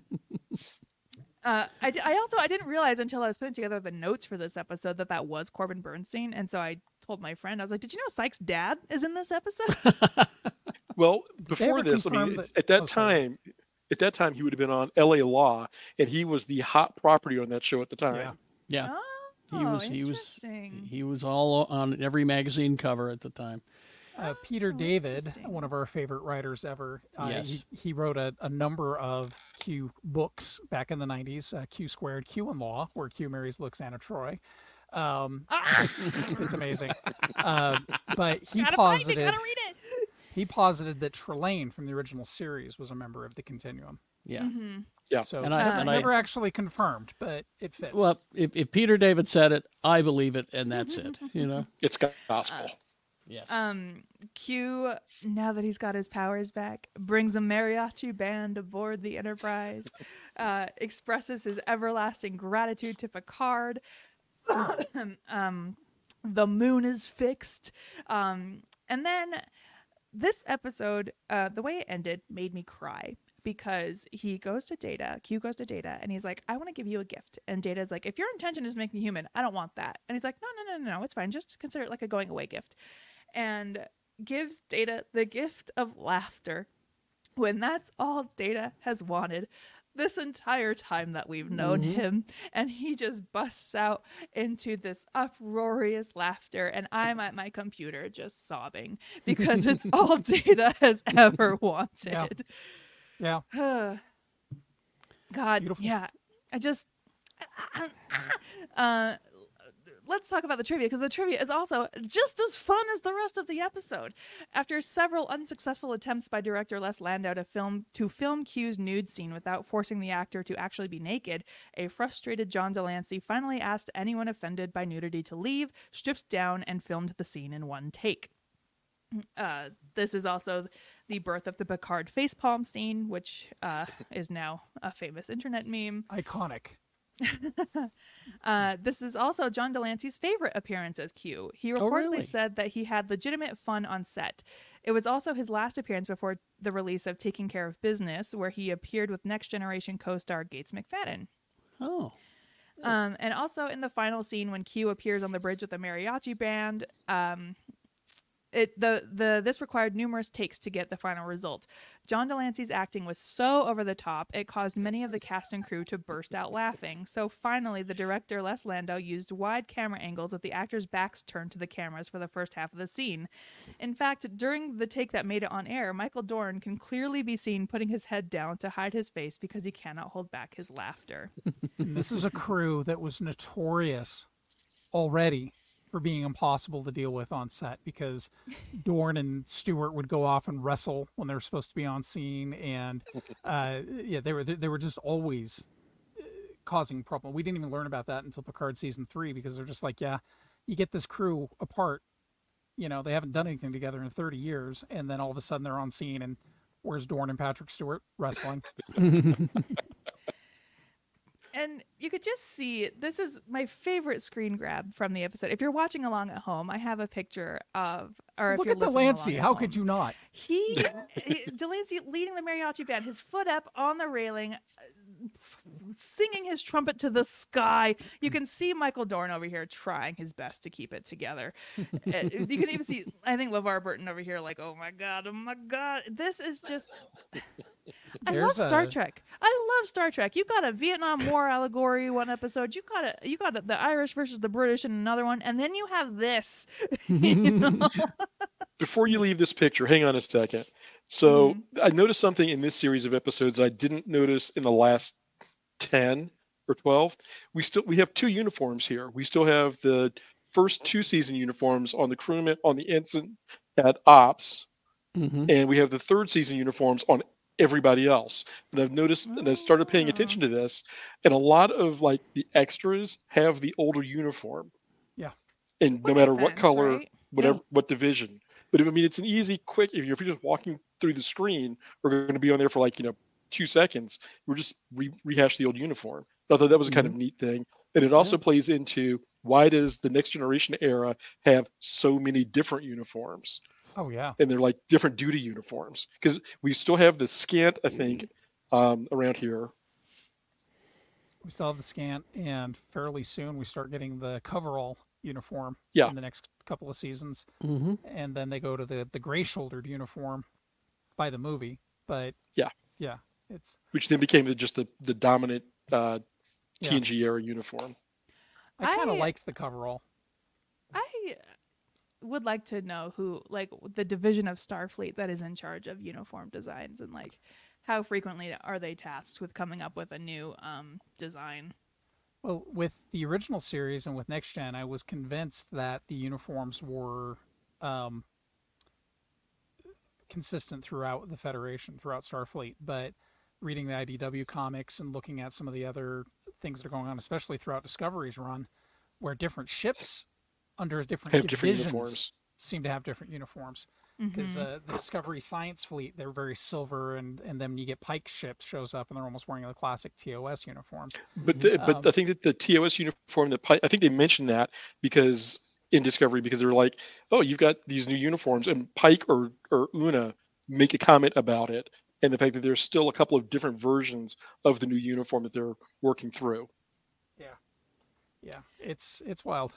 I didn't realize until I was putting together the notes for this episode that was Corbin Bernstein, and so I told my friend, I was like, "Did you know Sykes' dad is in this episode?" Well, before this, I mean, at that time. At that time, he would have been on LA Law, and he was the hot property on that show at the time. Yeah. Oh, he was all on every magazine cover at the time. Peter David, one of our favorite writers ever, he wrote a number of Q books back in the 90s, Q Squared, Q in Law, where Q marries Luxana Troy. It's amazing. But he posited... He posited that Trelane from the original series was a member of the Continuum. Yeah. Mm-hmm. Yeah. So I never actually confirmed, but it fits. Well, if Peter David said it, I believe it, and that's it. You know, it's gospel. Yes. Q, now that he's got his powers back, brings a mariachi band aboard the Enterprise, expresses his everlasting gratitude to Picard. The moon is fixed. And then this episode, the way it ended made me cry because Q goes to Data, and he's like, I want to give you a gift. And Data's like, if your intention is to make me human, I don't want that. And he's like, no, it's fine. Just consider it like a going away gift. And gives Data the gift of laughter when that's all Data has wanted this entire time that we've known him. And he just busts out into this uproarious laughter, and I'm at my computer just sobbing because it's all Data has ever wanted. Yeah. God, yeah. Let's talk about the trivia, because the trivia is also just as fun as the rest of the episode. After several unsuccessful attempts by director Les Landau to film Q's nude scene without forcing the actor to actually be naked, a frustrated John Delancey finally asked anyone offended by nudity to leave, stripped down, and filmed the scene in one take. This is also the birth of the Picard facepalm scene, which is now a famous internet meme. Iconic. This is also John Delancey's favorite appearance as Q. He reportedly said that he had legitimate fun on set. It was also his last appearance before the release of Taking Care of Business, where he appeared with Next Generation co-star Gates McFadden. Oh. And also in the final scene when Q appears on the bridge with the mariachi band, this required numerous takes to get the final result. John Delancey's acting was so over the top, it caused many of the cast and crew to burst out laughing. So finally, the director, Les Landau, used wide camera angles with the actors' backs turned to the cameras for the first half of the scene. In fact, during the take that made it on air, Michael Dorn can clearly be seen putting his head down to hide his face because he cannot hold back his laughter. This is a crew that was notorious already for being impossible to deal with on set, because Dorn and Stewart would go off and wrestle when they were supposed to be on scene, and they were just always causing problem. We didn't even learn about that until Picard season 3, because they're just like, you get this crew apart, they haven't done anything together in 30 years, and then all of a sudden they're on scene, and where's Dorn and Patrick Stewart wrestling? And you could just see, this is my favorite screen grab from the episode. If you're watching along at home, I have a picture of... Look at Delancey. How could you not? Delancey leading the mariachi band, his foot up on the railing, singing his trumpet to the sky. You can see Michael Dorn over here trying his best to keep it together. You can even see, I think, LeVar Burton over here like, oh my God. This is just... I love Star Trek. I love Star Trek. You got a Vietnam War allegory one episode. You got the Irish versus the British in another one, and then you have this. Before you leave this picture, hang on a second. So I noticed something in this series of episodes I didn't notice in the last 10 or 12. We have 2 uniforms here. We still have the first 2 season uniforms on the crewman, on the ensign at Ops, and we have the 3rd season uniforms on everybody else. And I've noticed, and I started paying attention to this, and a lot of like the extras have the older uniform. Yeah. And no matter what color, whatever, what division. But I mean, it's an easy, quick. If you're just walking through the screen, we're going to be on there for like 2 seconds. We're just rehash the old uniform. I thought that was a kind of neat thing, and it also plays into why does the Next Generation era have so many different uniforms? Oh yeah, and they're like different duty uniforms because we still have the scant, I think, around here. We still have the scant, and fairly soon we start getting the coverall uniform in the next couple of seasons, and then they go to the gray-shouldered uniform by the movie. But yeah, it's which then became just the dominant TNG era uniform. I kind of liked the coverall. I would like to know who, like, the division of Starfleet that is in charge of uniform designs, and like how frequently are they tasked with coming up with a new design. Well, with the original series and with Next Gen, I was convinced that the uniforms were consistent throughout the Federation, throughout Starfleet. But reading the IDW comics and looking at some of the other things that are going on, especially throughout Discovery's run, where different ships under different divisions seem to have different uniforms. Because the Discovery Science Fleet, they're very silver, and then when you get Pike's ship shows up, and they're almost wearing the classic TOS uniforms. But I think that the TOS uniform, that Pike, I think they mentioned that because in Discovery, because they were like, oh, you've got these new uniforms, and Pike or Una make a comment about it, and the fact that there's still a couple of different versions of the new uniform that they're working through. Yeah, it's wild.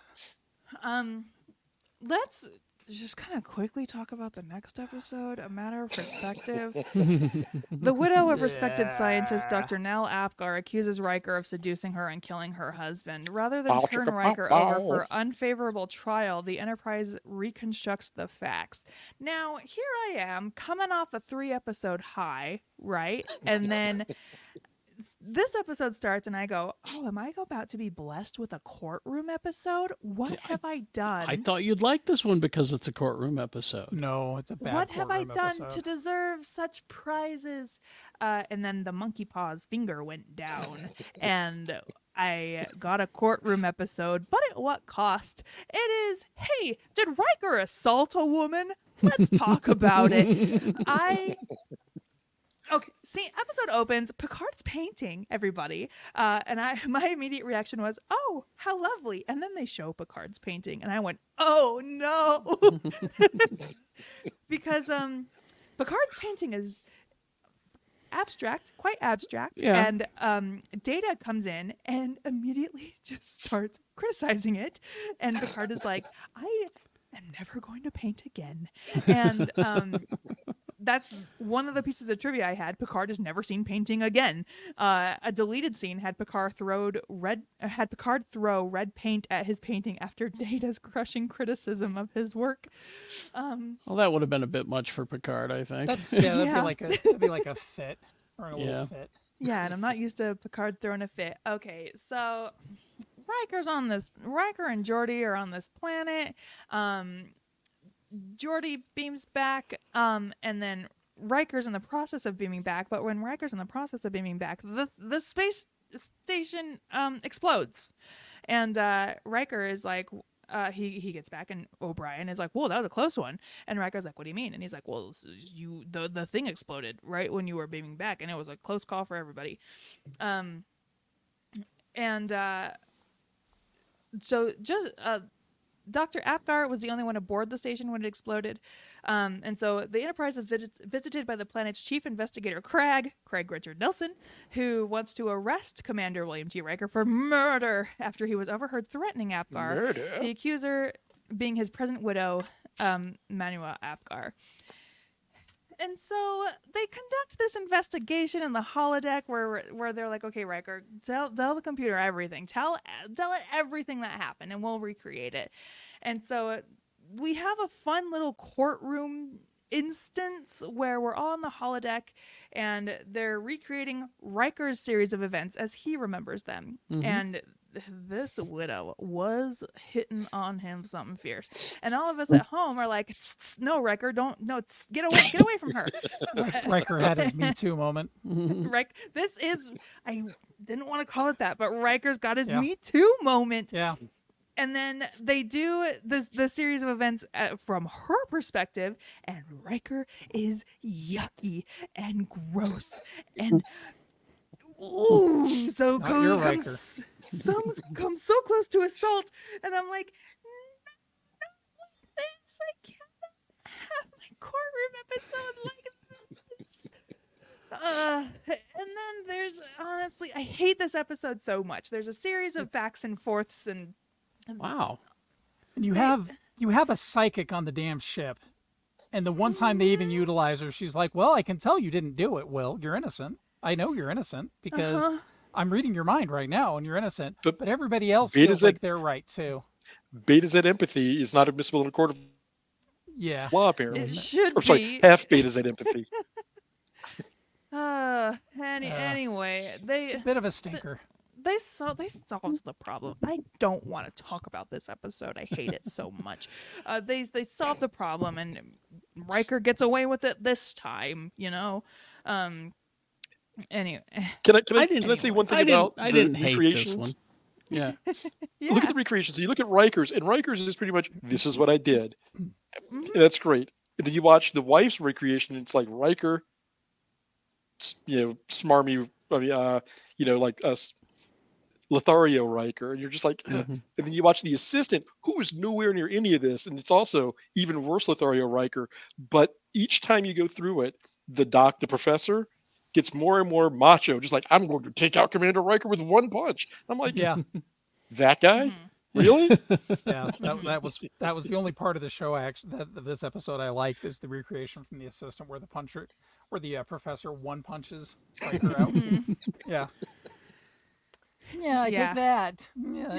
Let's just kind of quickly talk about the next episode, A Matter of Perspective. The widow of respected scientist Dr. Nell Apgar accuses Riker of seducing her and killing her husband. Rather than turn Riker over for unfavorable trial, the Enterprise reconstructs the facts. Now, here I am, coming off a 3-episode high, right? And then this episode starts and I go, oh, am I about to be blessed with a courtroom episode? What have I done? I thought you'd like this one because it's a courtroom episode. No, it's a bad What have I done episode to deserve such prizes? And then the monkey paw's finger went down and I got a courtroom episode, but at what cost? It is, hey, did Riker assault a woman? Let's talk about it. Okay, see, episode opens, Picard's painting, everybody, and my immediate reaction was, oh, how lovely, and then they show Picard's painting, and I went, oh, no, because Picard's painting is quite abstract, and Data comes in and immediately just starts criticizing it, and Picard is like, I am never going to paint again, and that's one of the pieces of trivia I had. Picard has never seen painting again. A deleted scene had Picard throw red paint at his painting after Data's crushing criticism of his work. Well, that would have been a bit much for Picard, I think. That'd be like a fit or a little fit. Yeah, and I'm not used to Picard throwing a fit. Okay, so Riker and Geordi are on this planet. Geordi beams back, and then Riker's in the process of beaming back. But when Riker's in the process of beaming back, the space station explodes, and Riker is like, he gets back, and O'Brien is like, "Whoa, that was a close one." And Riker's like, "What do you mean?" And he's like, "Well, the thing exploded right when you were beaming back, and it was a close call for everybody." So just Dr. Apgar was the only one aboard the station when it exploded. And so the Enterprise is visited by the planet's chief investigator, Craig Richard Nelson, who wants to arrest Commander William T. Riker for murder after he was overheard threatening Apgar. Murder? The accuser being his present widow, Manua Apgar. And so they conduct this investigation in the holodeck where they're like, okay, Riker, tell the computer everything. Tell it everything that happened, and we'll recreate it. And so we have a fun little courtroom instance where we're all on the holodeck, and they're recreating Riker's series of events as he remembers them. Mm-hmm. And this widow was hitting on him something fierce, and all of us at home are like, "No, Riker, get away from her." Riker had his Me Too moment. I didn't want to call it that, but Riker's got his Me Too moment. Yeah. And then they do the series of events from her perspective, and Riker is yucky and gross and. Ooh, so comes so close to assault, and I'm like, no, thanks, I can't have my courtroom episode like this. And then there's, honestly, I hate this episode so much. There's a series of backs and forths, and wow, and you have a psychic on the damn ship, and the one time they even utilize her, she's like, "Well, I can tell you didn't do it, Will. You're innocent. I know you're innocent because I'm reading your mind right now, and you're innocent." But everybody else feels like they're right too. Beta Z empathy is not admissible in a court of law, apparently. It should be. Sorry, half Beta Z empathy. Anyway, it's a bit of a stinker. They solved the problem. I don't want to talk about this episode. I hate it so much. They solved the problem, and Riker gets away with it this time. You know. Anyway, can I say one thing about I didn't hate recreations? This one. Yeah. Look at the recreations. So you look at Riker's, and Riker's is pretty much, this is what I did. Mm-hmm. And that's great. And then you watch the wife's recreation, and it's like Riker, smarmy. I mean, like us. Lothario Riker, and you're just like, mm-hmm. And then you watch the assistant, who is nowhere near any of this, and it's also even worse Lothario Riker. But each time you go through it, the professor, gets more and more macho, just like, I'm going to take out Commander Riker with one punch. I'm like, that guy, really? Yeah, that was the only part of the show this episode I liked is the recreation from the assistant where the professor one punches Riker out. Yeah. Yeah, I take that.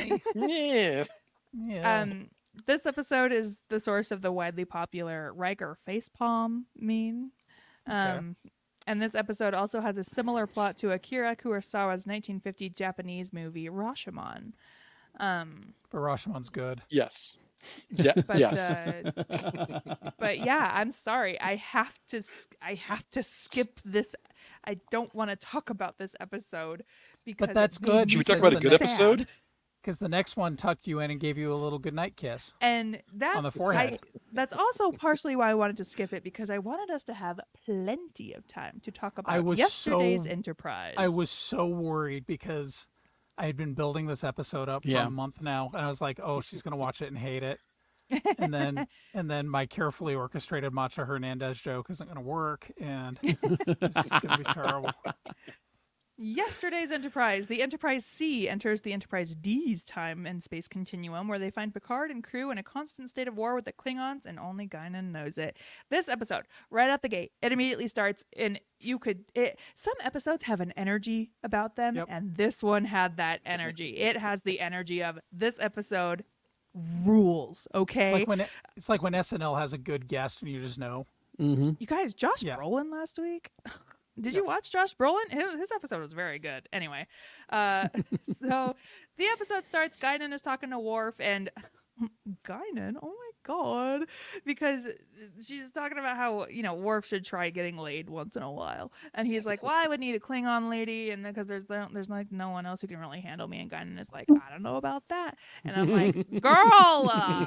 Yeah. This episode is the source of the widely popular Riker facepalm meme. And this episode also has a similar plot to Akira Kurosawa's 1950 Japanese movie Rashomon. But Rashomon's good. Yes. Yeah. Yes. But yeah, I'm sorry. I have to skip this. I don't want to talk about this episode. But that's good. Should we talk about a good episode? Because the next one tucked you in and gave you a little goodnight kiss. And that's on the forehead. That's also partially why I wanted to skip it, because I wanted us to have plenty of time to talk about yesterday's Enterprise. I was so worried because I had been building this episode up for a month now, and I was like, "Oh, she's gonna watch it and hate it." and then my carefully orchestrated Macha Hernandez joke isn't gonna work, and this is gonna be terrible. Yesterday's Enterprise. The Enterprise C enters the Enterprise D's time and space continuum, where they find Picard and crew in a constant state of war with the Klingons, and only Guinan knows it. This episode, right out the gate, it immediately starts, and some episodes have an energy about them, and this one had that energy. It has the energy of this episode rules, okay? It's like when SNL has a good guest and you just know. Mm-hmm. You guys, Josh Brolin last week... Did you watch Josh Brolin? His episode was very good. Anyway, so the episode starts. Guinan is talking to Worf, and Guinan, oh my god, because she's talking about how Worf should try getting laid once in a while, and he's like, "Well, I would need a Klingon lady, and because there's like no one else who can really handle me." And Guinan is like, "I don't know about that," and I'm like, "Girl,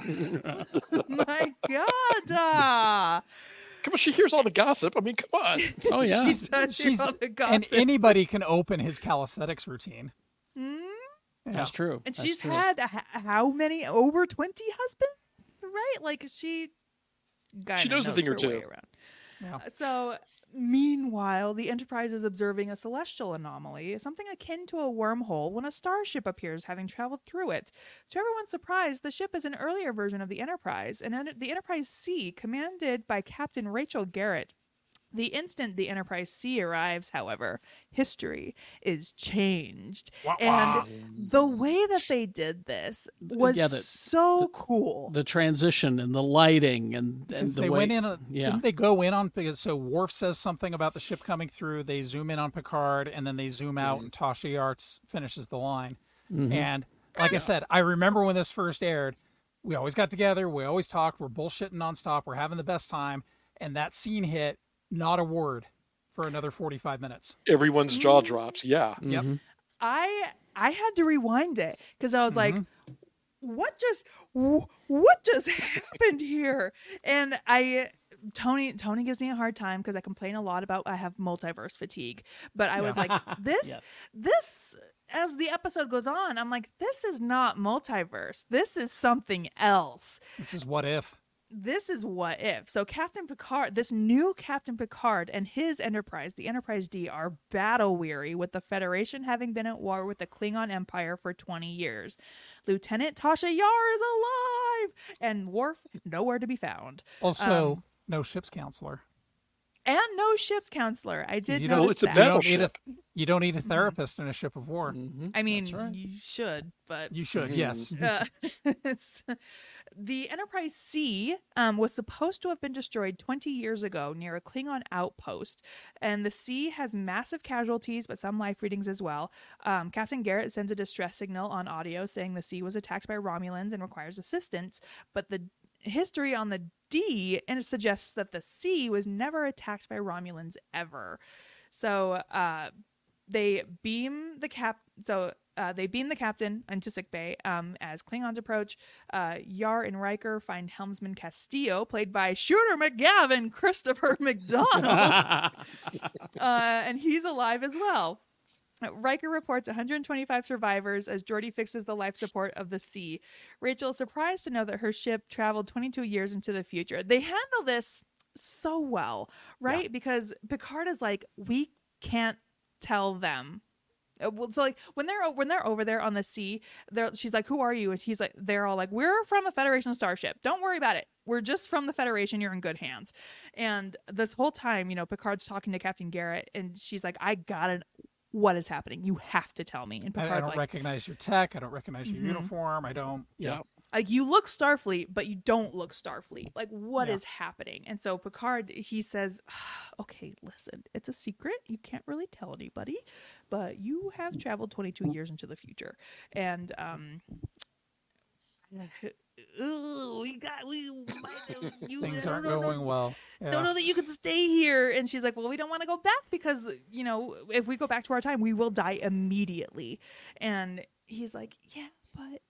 my god." Come on, she hears all the gossip. I mean, come on. Oh, yeah. She's all the gossip. And anybody can open his calisthenics routine. Mm-hmm. Yeah. That's true. And she's had how many? Over 20 husbands, right? Like she knows a thing or two. Yeah. So meanwhile, the Enterprise is observing a celestial anomaly, something akin to a wormhole, when a starship appears, having traveled through it. To everyone's surprise, the ship is an earlier version of the Enterprise, and the Enterprise C, commanded by Captain Rachel Garrett. The instant the Enterprise C arrives, however, history is changed. And the way that they did this was so cool. The transition and the lighting and the they way... went in, didn't they go in on, because so Worf says something about the ship coming through, they zoom in on Picard, and then they zoom out and Tasha Yar finishes the line. And like I said, I remember when this first aired, we always got together, we always talked, we're bullshitting nonstop, we're having the best time, and that scene hit, not a word for another 45 minutes. Everyone's jaw drops. Yeah. Yep. I had to rewind it because I was like, what just happened here? And Tony gives me a hard time because I complain a lot about I have multiverse fatigue. But I was like, this as the episode goes on, I'm like, this is not multiverse. This is something else. This is what if. This is what if. So Captain Picard, this new Captain Picard and his Enterprise, the Enterprise D, are battle weary with the Federation having been at war with the Klingon Empire for 20 years. Lieutenant Tasha Yar is alive, and Worf nowhere to be found. Also, no ship's counselor. And no ship's counselor. I did know notice it's a that. battleship. You don't need a therapist in a ship of war. I mean, you should, but... You should, yes. The Enterprise C was supposed to have been destroyed 20 years ago near a Klingon outpost, and the C has massive casualties, but some life readings as well. Captain Garrett sends a distress signal on audio saying the C was attacked by Romulans and requires assistance, but the history on the D suggests that the C was never attacked by Romulans ever. So they beam the captain into sickbay as Klingons approach. Yar and Riker find helmsman Castillo, played by Shooter McGavin, Christopher McDonald, and he's alive as well. Riker reports 125 survivors as Geordi fixes the life support of the C. Rachel is surprised to know that her ship traveled 22 years into the future. They handle this so well, right? Yeah. Because Picard is like, we can't tell them. So like when they're over there on the sea, she's like, who are you? And he's like, they're all like, we're from a Federation starship. Don't worry about it. We're just from the Federation. You're in good hands. And this whole time, Picard's talking to Captain Garrett, and she's like, I got it. What is happening? You have to tell me. And Picard's I don't recognize your tech. I don't recognize your uniform. I don't. Yeah. Like, you look Starfleet, but you don't look Starfleet. Like, what is happening? And so Picard, he says, okay, listen, it's a secret. You can't really tell anybody, but you have traveled 22 years into the future. And, things aren't going well. Yeah. Don't know that you can stay here. And she's like, well, we don't want to go back because, if we go back to our time, we will die immediately. And he's like, yeah, but,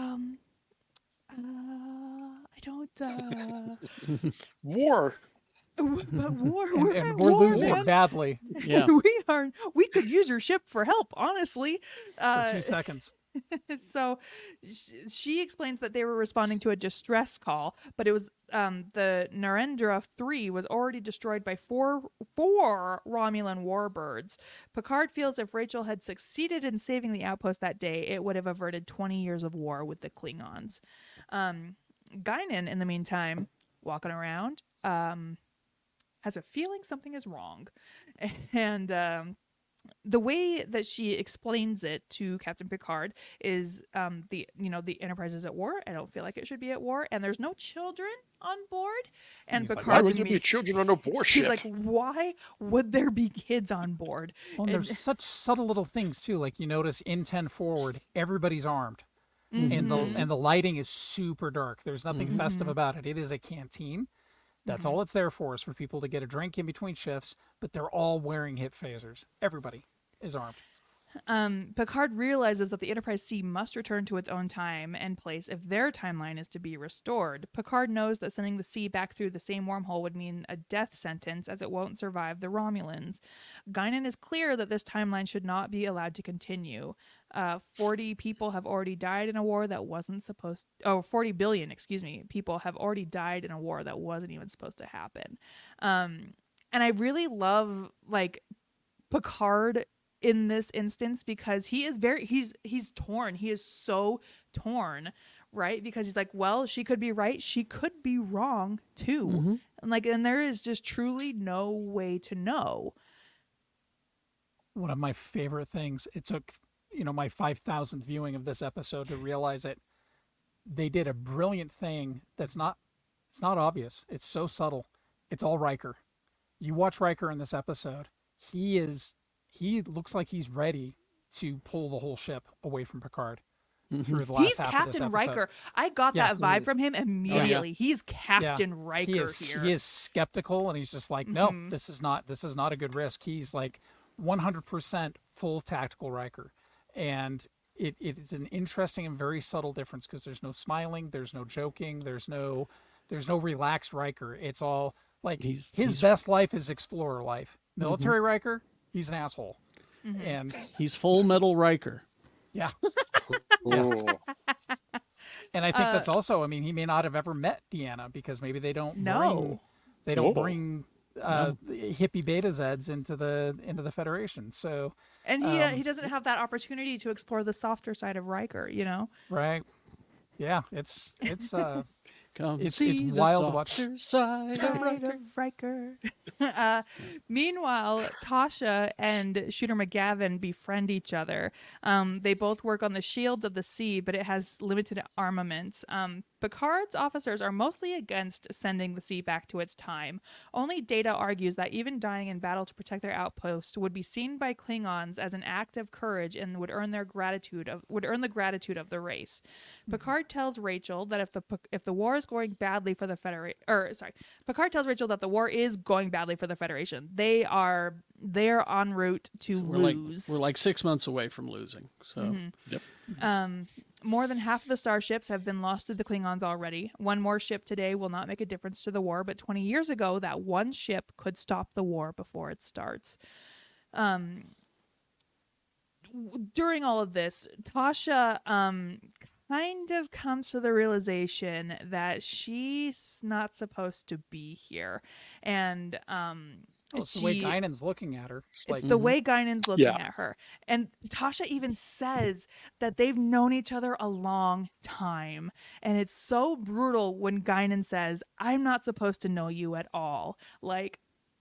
I don't, war. But war. And we're losing badly. Yeah. We could use your ship for help, honestly. For 2 seconds. So she explains that they were responding to a distress call, but it was the Narendra 3 was already destroyed by four Romulan warbirds. Picard feels if Rachel had succeeded in saving the outpost that day, it would have averted 20 years of war with the Klingons. Guinan, in the meantime, walking around, has a feeling something is wrong. And the way that she explains it to Captain Picard is the Enterprise is at war. I don't feel like it should be at war, and there's no children on board. And Picard's like, why would there be children on a warship? He's like, why would there be kids on board? Well, there's such subtle little things too. Like, you notice in 10 forward, everybody's armed. And the lighting is super dark. There's nothing festive about it. It is a canteen. That's all it's there for, is for people to get a drink in between shifts, but they're all wearing hip phasers. Everybody is armed. Picard realizes that the Enterprise C must return to its own time and place if their timeline is to be restored. Picard knows that sending the C back through the same wormhole would mean a death sentence, as it won't survive the Romulans. Guinan is clear that this timeline should not be allowed to continue. 40 people have already died in a war that wasn't 40 billion, people have already died in a war that wasn't even supposed to happen. And I really love, like, Picard in this instance, because he is he's torn. He is so torn, right? Because he's like, well, she could be right, she could be wrong too. And there is just truly no way to know. One of my favorite things, it took, my 5,000th viewing of this episode to realize it. They did a brilliant thing it's not obvious. It's so subtle. It's all Riker. You watch Riker in this episode. He looks like he's ready to pull the whole ship away from Picard. Through the last he's half Captain of this episode. Riker. I got that vibe from him immediately. He's Captain Riker here. He is skeptical, and he's just like, no, this is not a good risk. He's like 100% full tactical Riker, and it is an interesting and very subtle difference because there's no smiling, there's no joking, there's no relaxed Riker. It's all like his best life is explorer life. Military Riker, he's an asshole, and he's Full Metal Riker. Yeah. And I think that's also, he may not have ever met Deanna because maybe they don't bring hippie beta Zeds into the Federation. So, and he doesn't have that opportunity to explore the softer side of Riker, Right. Yeah, it's Come it's see wild the to watch. Side of Riker. Meanwhile, Tasha and Shooter McGavin befriend each other. They both work on the shields of the sea, but it has limited armaments. Picard's officers are mostly against sending the sea back to its time. Only Data argues that even dying in battle to protect their outpost would be seen by Klingons as an act of courage and would earn the gratitude of the race. Picard tells Rachel that if the war is going badly for the Picard tells Rachel that the war is going badly for the Federation. They're en route to lose. We're like 6 months away from losing. So, Yep. More than half of the starships have been lost to the Klingons already. One more ship today will not make a difference to the war, but 20 years ago, that one ship could stop the war before it starts. During all of this, Tasha kind of comes to the realization that she's not supposed to be here. And it's the way Guinan's looking at her. It's the way Guinan's looking at her. And Tasha even says that they've known each other a long time. And it's so brutal when Guinan says, I'm not supposed to know you at all. Like,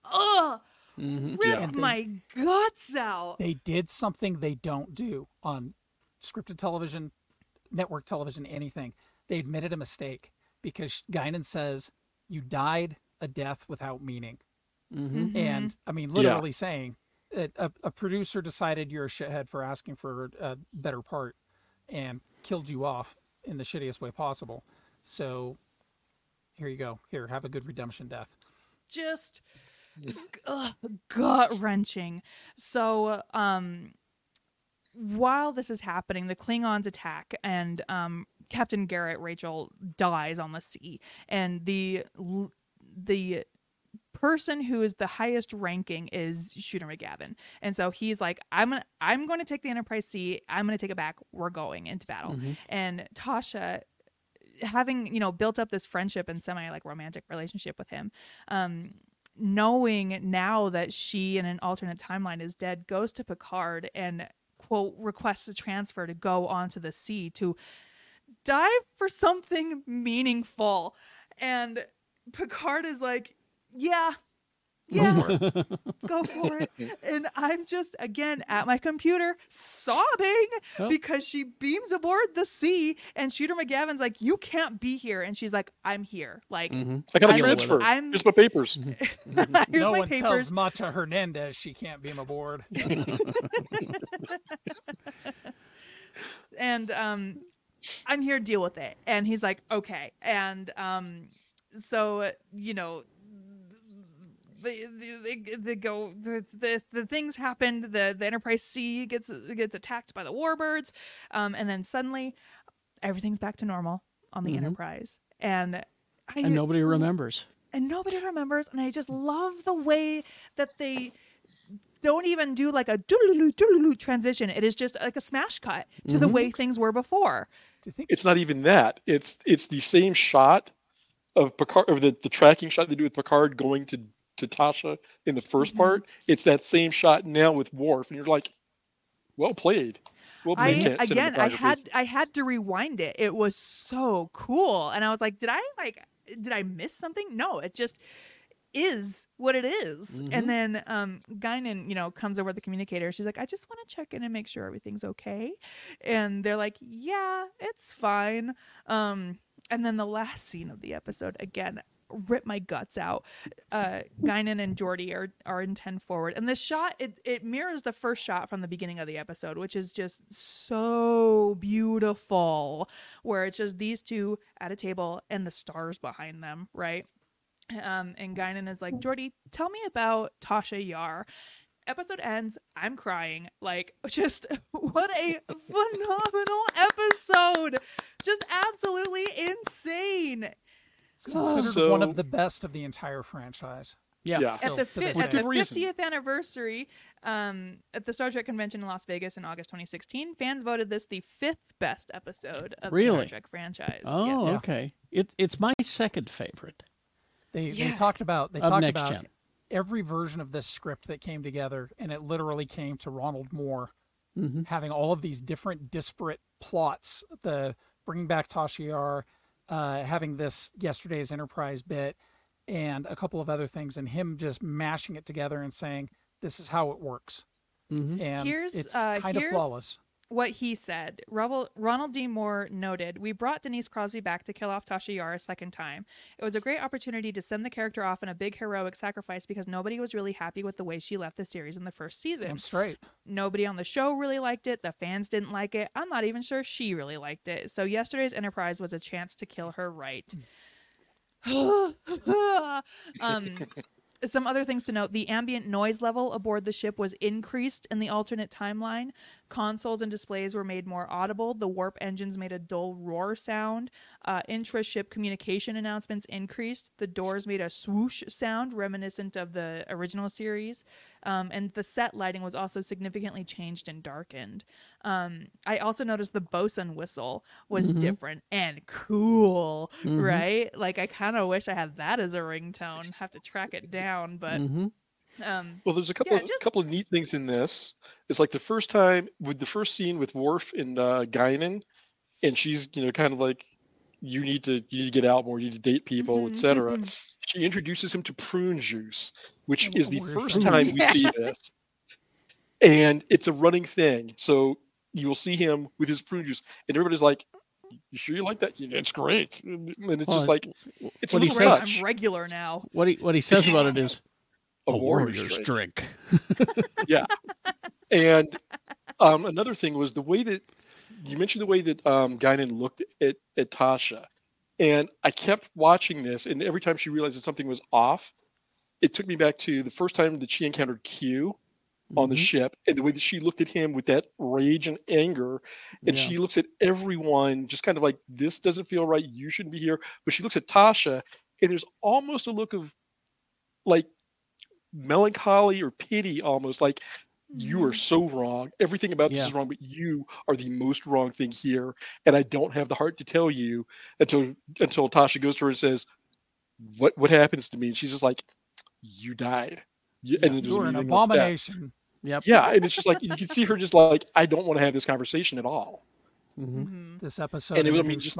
rip my guts out. They did something they don't do on scripted television, network television, anything. They admitted a mistake because Guinan says, you died a death without meaning. And literally saying a producer decided you're a shithead for asking for a better part and killed you off in the shittiest way possible. So here you go. Here, have a good redemption death. Just gut wrenching. So while this is happening, the Klingons attack, and Captain Garrett Rachel dies on the sea, and the person who is the highest ranking is Shooter McGavin. And so he's like, I'm going to take the Enterprise C. I'm going to take it back. We're going into battle. And Tasha, having, built up this friendship and semi romantic relationship with him, knowing now that she in an alternate timeline is dead, goes to Picard and quote requests a transfer to go onto the sea to die for something meaningful. And Picard is like, yeah, go for it. And I'm just, again, at my computer sobbing because she beams aboard the sea, and Shooter McGavin's like, you can't be here. And she's like, I'm here. Like, I got a transfer. Here's my papers. Here's no my one papers. tells Mata Hernandez she can't beam aboard. And I'm here to deal with it. And he's like, okay. And so, the things happened. The Enterprise C gets attacked by the warbirds, and then suddenly everything's back to normal on the Enterprise, and nobody remembers. And I just love the way that they don't even do like a doodaloo transition. It is just like a smash cut to the way things were before. It's not even that. It's the same shot of Picard, of the tracking shot they do with Picard going to Tasha in the first part. It's that same shot now with Worf, and you're like, well played. I had to rewind it. It was so cool, and I was like, did I did I miss something? No, it just is what it is. Mm-hmm. And then Guinan, comes over the communicator. She's like, I just want to check in and make sure everything's okay. And they're like, yeah, it's fine. And then the last scene of the episode, again, rip my guts out. Guinan and Geordi are in 10 forward. And this shot, it mirrors the first shot from the beginning of the episode, which is just so beautiful, where it's just these two at a table and the stars behind them, right? And Guinan is like, Geordi, tell me about Tasha Yar. Episode ends, I'm crying. Like, just what a phenomenal episode. Just absolutely insane. It's considered one of the best of the entire franchise. Yeah. At the 50th anniversary, at the Star Trek convention in Las Vegas in August 2016, fans voted this the 5th best episode of the Star Trek franchise. Oh, yes. Okay. It's my second favorite. They talked about every version of this script that came together, and it literally came to Ronald Moore having all of these different disparate plots. The bringing back Tasha Yar, having this Yesterday's Enterprise bit, and a couple of other things, and him just mashing it together and saying, this is how it works. Mm-hmm. And it's kind of flawless. What he said. Ronald D. Moore noted, we brought Denise Crosby back to kill off Tasha Yar a second time. It was a great opportunity to send the character off in a big heroic sacrifice because nobody was really happy with the way she left the series in the first season. I'm straight. Nobody on the show really liked it. The fans didn't like it. I'm not even sure she really liked it. So Yesterday's Enterprise was a chance to kill her right. Some other things to note. The ambient noise level aboard the ship was increased in the alternate timeline. Consoles and displays were made more audible. The warp engines made a dull roar sound. Intra-ship communication announcements increased. The doors made a swoosh sound reminiscent of the original series. And the set lighting was also significantly changed and darkened. I also noticed the bosun whistle was different and cool, right? Like, I kind of wish I had that as a ringtone. Have to track it down, but... well, there's a couple of neat things in this. It's like the first time with the first scene with Worf and Guinan, and she's kind of like, you need to get out more, you need to date people, etc. She introduces him to prune juice, which is the first time we see this, and it's a running thing. So you will see him with his prune juice, and everybody's like, "You sure you like that? Yeah, it's great." And it's just like, it's a little touch. I'm regular now. What he says about it is, a warrior's drink. Yeah. And another thing was the way that you mentioned the way that Guinan looked at Tasha. And I kept watching this, and every time she realized that something was off, it took me back to the first time that she encountered Q on the ship, and the way that she looked at him with that rage and anger. And she looks at everyone just kind of like, this doesn't feel right, you shouldn't be here. But she looks at Tasha, and there's almost a look of like melancholy or pity, almost like, you are so wrong. Everything about this is wrong, but you are the most wrong thing here. And I don't have the heart to tell you until Tasha goes to her and says, what happens to me? And she's just like, you died. And you're an abomination. Yep. Yeah. And it's just like, you can see her just like, I don't want to have this conversation at all. This episode introduced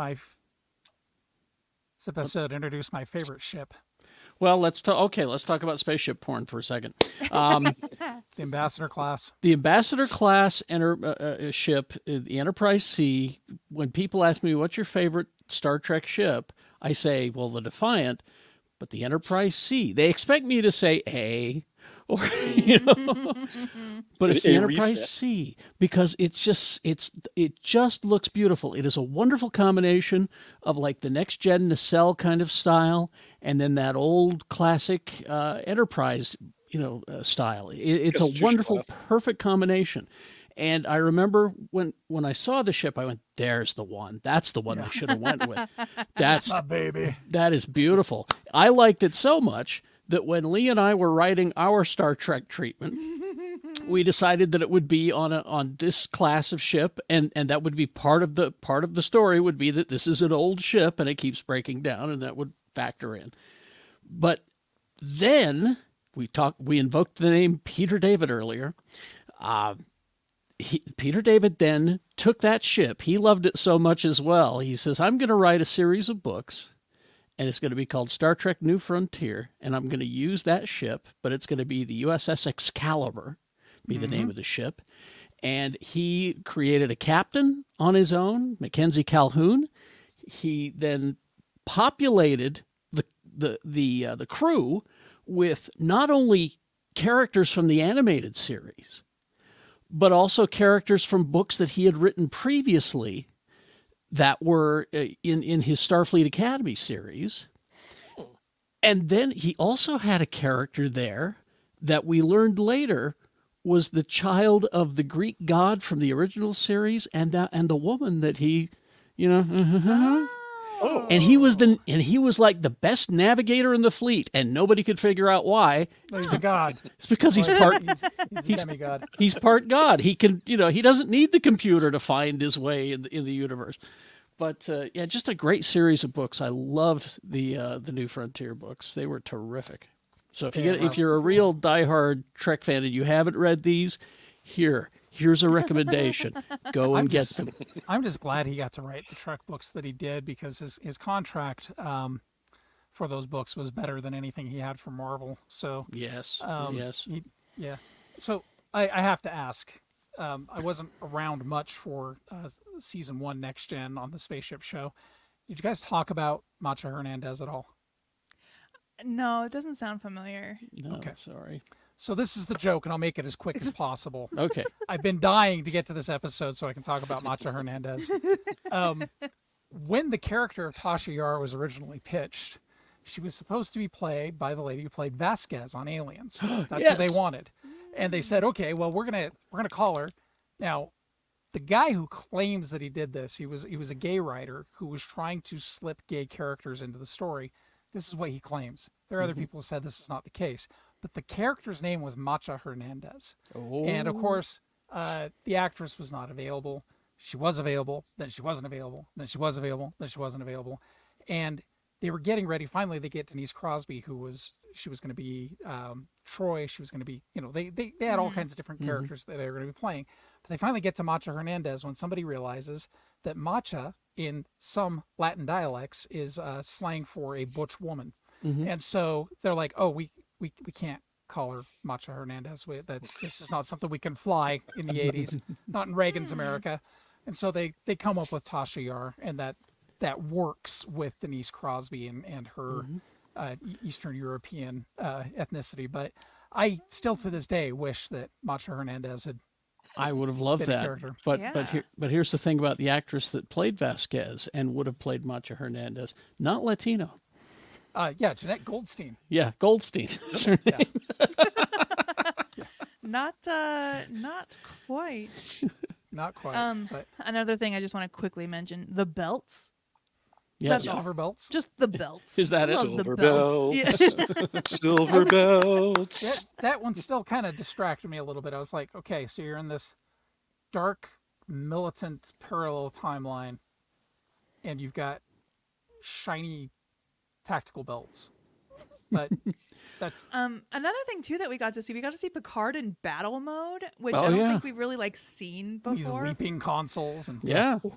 my favorite ship. Well, let's talk about spaceship porn for a second. The Ambassador class. The Ambassador class ship, the Enterprise C. When people ask me, what's your favorite Star Trek ship? I say, well, the Defiant, but the Enterprise C. They expect me to say A, or but it's the Enterprise C, because it just looks beautiful. It is a wonderful combination of like the next gen nacelle kind of style, and then that old classic Enterprise style. It's a wonderful, perfect combination. And I remember when I saw the ship, I went, "There's the one. That's the one I should have went with. That's my baby. That is beautiful." I liked it so much that when Lee and I were writing our Star Trek treatment, we decided that it would be on this class of ship, and that would be part of the story would be that this is an old ship and it keeps breaking down, and that would factor in. But then we invoked the name Peter David earlier. Peter David then took that ship. He loved it so much as well. He says, I'm going to write a series of books, and it's going to be called Star Trek New Frontier, and I'm going to use that ship, but it's going to be the USS Excalibur, be the name of the ship. And he created a captain on his own, Mackenzie Calhoun. He then populated the crew with not only characters from the animated series, but also characters from books that he had written previously that were in his Starfleet Academy series. And then he also had a character there that we learned later was the child of the Greek god from the original series, and the woman that he, and he was like the best navigator in the fleet, and nobody could figure out why. He's a god. It's because he's part. He's a demigod. He's part god. He can, he doesn't need the computer to find his way in the universe. But yeah, just a great series of books. I loved the New Frontier books. They were terrific. So if you're a real diehard Trek fan and you haven't read these, here's a recommendation. Go and get them. I'm just glad he got to write the Trek books that he did, because his contract for those books was better than anything he had for Marvel. So yes. So I have to ask. I wasn't around much for season 1 Next Gen on the Spaceship Show. Did you guys talk about Macha Hernandez at all? No, it doesn't sound familiar. No, okay. Sorry. So this is the joke, and I'll make it as quick as possible. Okay. I've been dying to get to this episode so I can talk about Macha Hernandez. When the character of Tasha Yar was originally pitched, she was supposed to be played by the lady who played Vasquez on Aliens. That's what they wanted. And they said, okay, well, we're gonna call her. Now, the guy who claims that he did this, he was a gay writer who was trying to slip gay characters into the story. This is what he claims. There are other people who said this is not the case. But the character's name was Macha Hernandez. Oh. And, of course, the actress was not available. She was available, then she wasn't available, then she was available, then she wasn't available. And they were getting ready. Finally, they get Denise Crosby, she was going to be Troy. She was going to be, they had all kinds of different characters that they were going to be playing. But they finally get to Macha Hernandez when somebody realizes that Macha, in some Latin dialects, is slang for a butch woman. Mm-hmm. And so they're like, oh, we can't call her Macha Hernandez. This is not something we can fly in the 80s, not in Reagan's America. And so they come up with Tasha Yar, and that works with Denise Crosby and her Eastern European ethnicity. But I still to this day wish that Macha Hernandez had. I would have loved that. But here's the thing about the actress that played Vasquez and would have played Macha Hernandez, not Latino. Jeanette Goldstein. Yeah, Goldstein is her name. Not quite. Not quite. But another thing I just want to quickly mention: the belts. Yes. Silver belts. Just the belts. Is that it? Silver belts. Yeah. Silver belts. That one still kind of distracted me a little bit. I was like, okay, so you're in this dark, militant parallel timeline, and you've got shiny tactical belts. But that's another thing too that we got to see Picard in battle mode, which I don't think we've really seen before. These leaping consoles and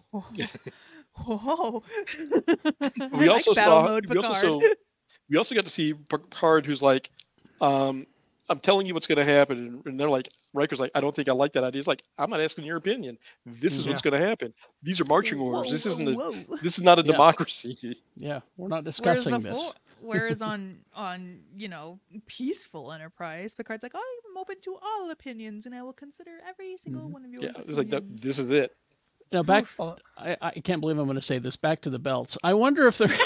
Whoa. We also got to see Picard who's like, I'm telling you what's going to happen, and they're like, Riker's like, I don't think I like that idea. He's like, I'm not asking your opinion. This is what's going to happen. These are marching orders. This is not a democracy. Yeah, we're not discussing this. Whereas on peaceful Enterprise, Picard's like, I'm open to all opinions, and I will consider every single one of yours. Yeah, it's like this is it. Now I can't believe I'm going to say this. Back to the belts. I wonder if they're,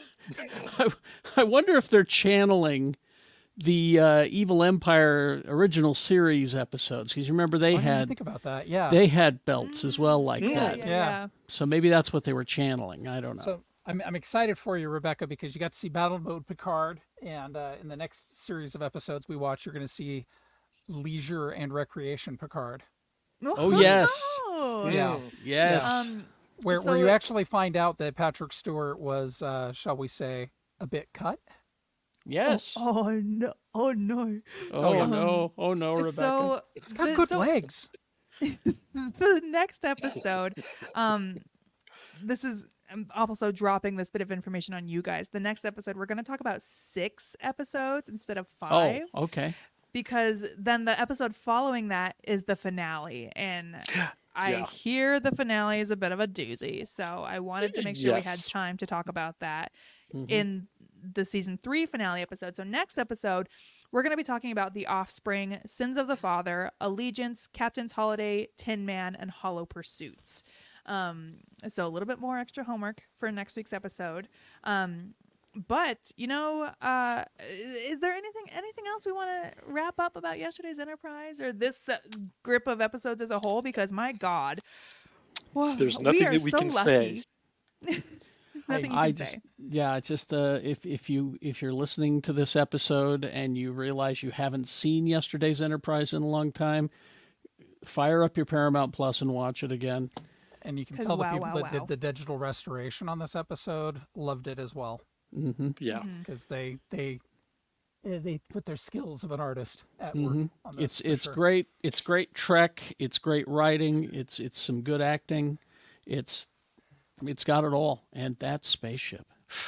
I wonder if they're channeling the Evil Empire original series episodes, because you remember they had think about that. Yeah, they had belts as well like that. Yeah. So maybe that's what they were channeling. I don't know. So I'm excited for you, Rebecca, because you got to see Battle Mode Picard, and in the next series of episodes we watch, you're going to see Leisure and Recreation Picard. Oh yes. Oh. Yeah. Yes. Yeah. Where you actually find out that Patrick Stewart was, shall we say, a bit cut. Yes. Oh no! Oh no! Oh no, Rebecca. So it's got good legs. The next episode, this is I'm also dropping this bit of information on you guys. The next episode, we're going to talk about 6 episodes instead of 5. Oh, okay. Because then the episode following that is the finale. And I hear the finale is a bit of a doozy. So I wanted to make sure we had time to talk about that in the season 3 finale episode. So next episode, we're going to be talking about The Offspring, Sins of the Father, Allegiance, Captain's Holiday, Tin Man, and Hollow Pursuits. So a little bit more extra homework for next week's episode. But, is there anything else we want to wrap up about yesterday's Enterprise or this grip of episodes as a whole? Because, my God, there's nothing that we can say. If you're listening to this episode and you realize you haven't seen yesterday's Enterprise in a long time, fire up your Paramount Plus and watch it again. And you can tell the people that did the digital restoration on this episode loved it as well. Mm-hmm. Yeah, because they put their skills of an artist at work. On this, it's great. It's great Trek. It's great writing. It's some good acting. It's got it all, and that spaceship.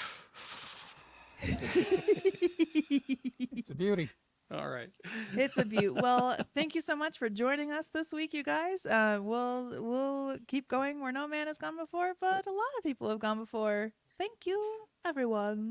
It's a beauty. All right. It's a beaut. Well, thank you so much for joining us this week, you guys. We'll keep going where no man has gone before, but a lot of people have gone before. Thank you, everyone.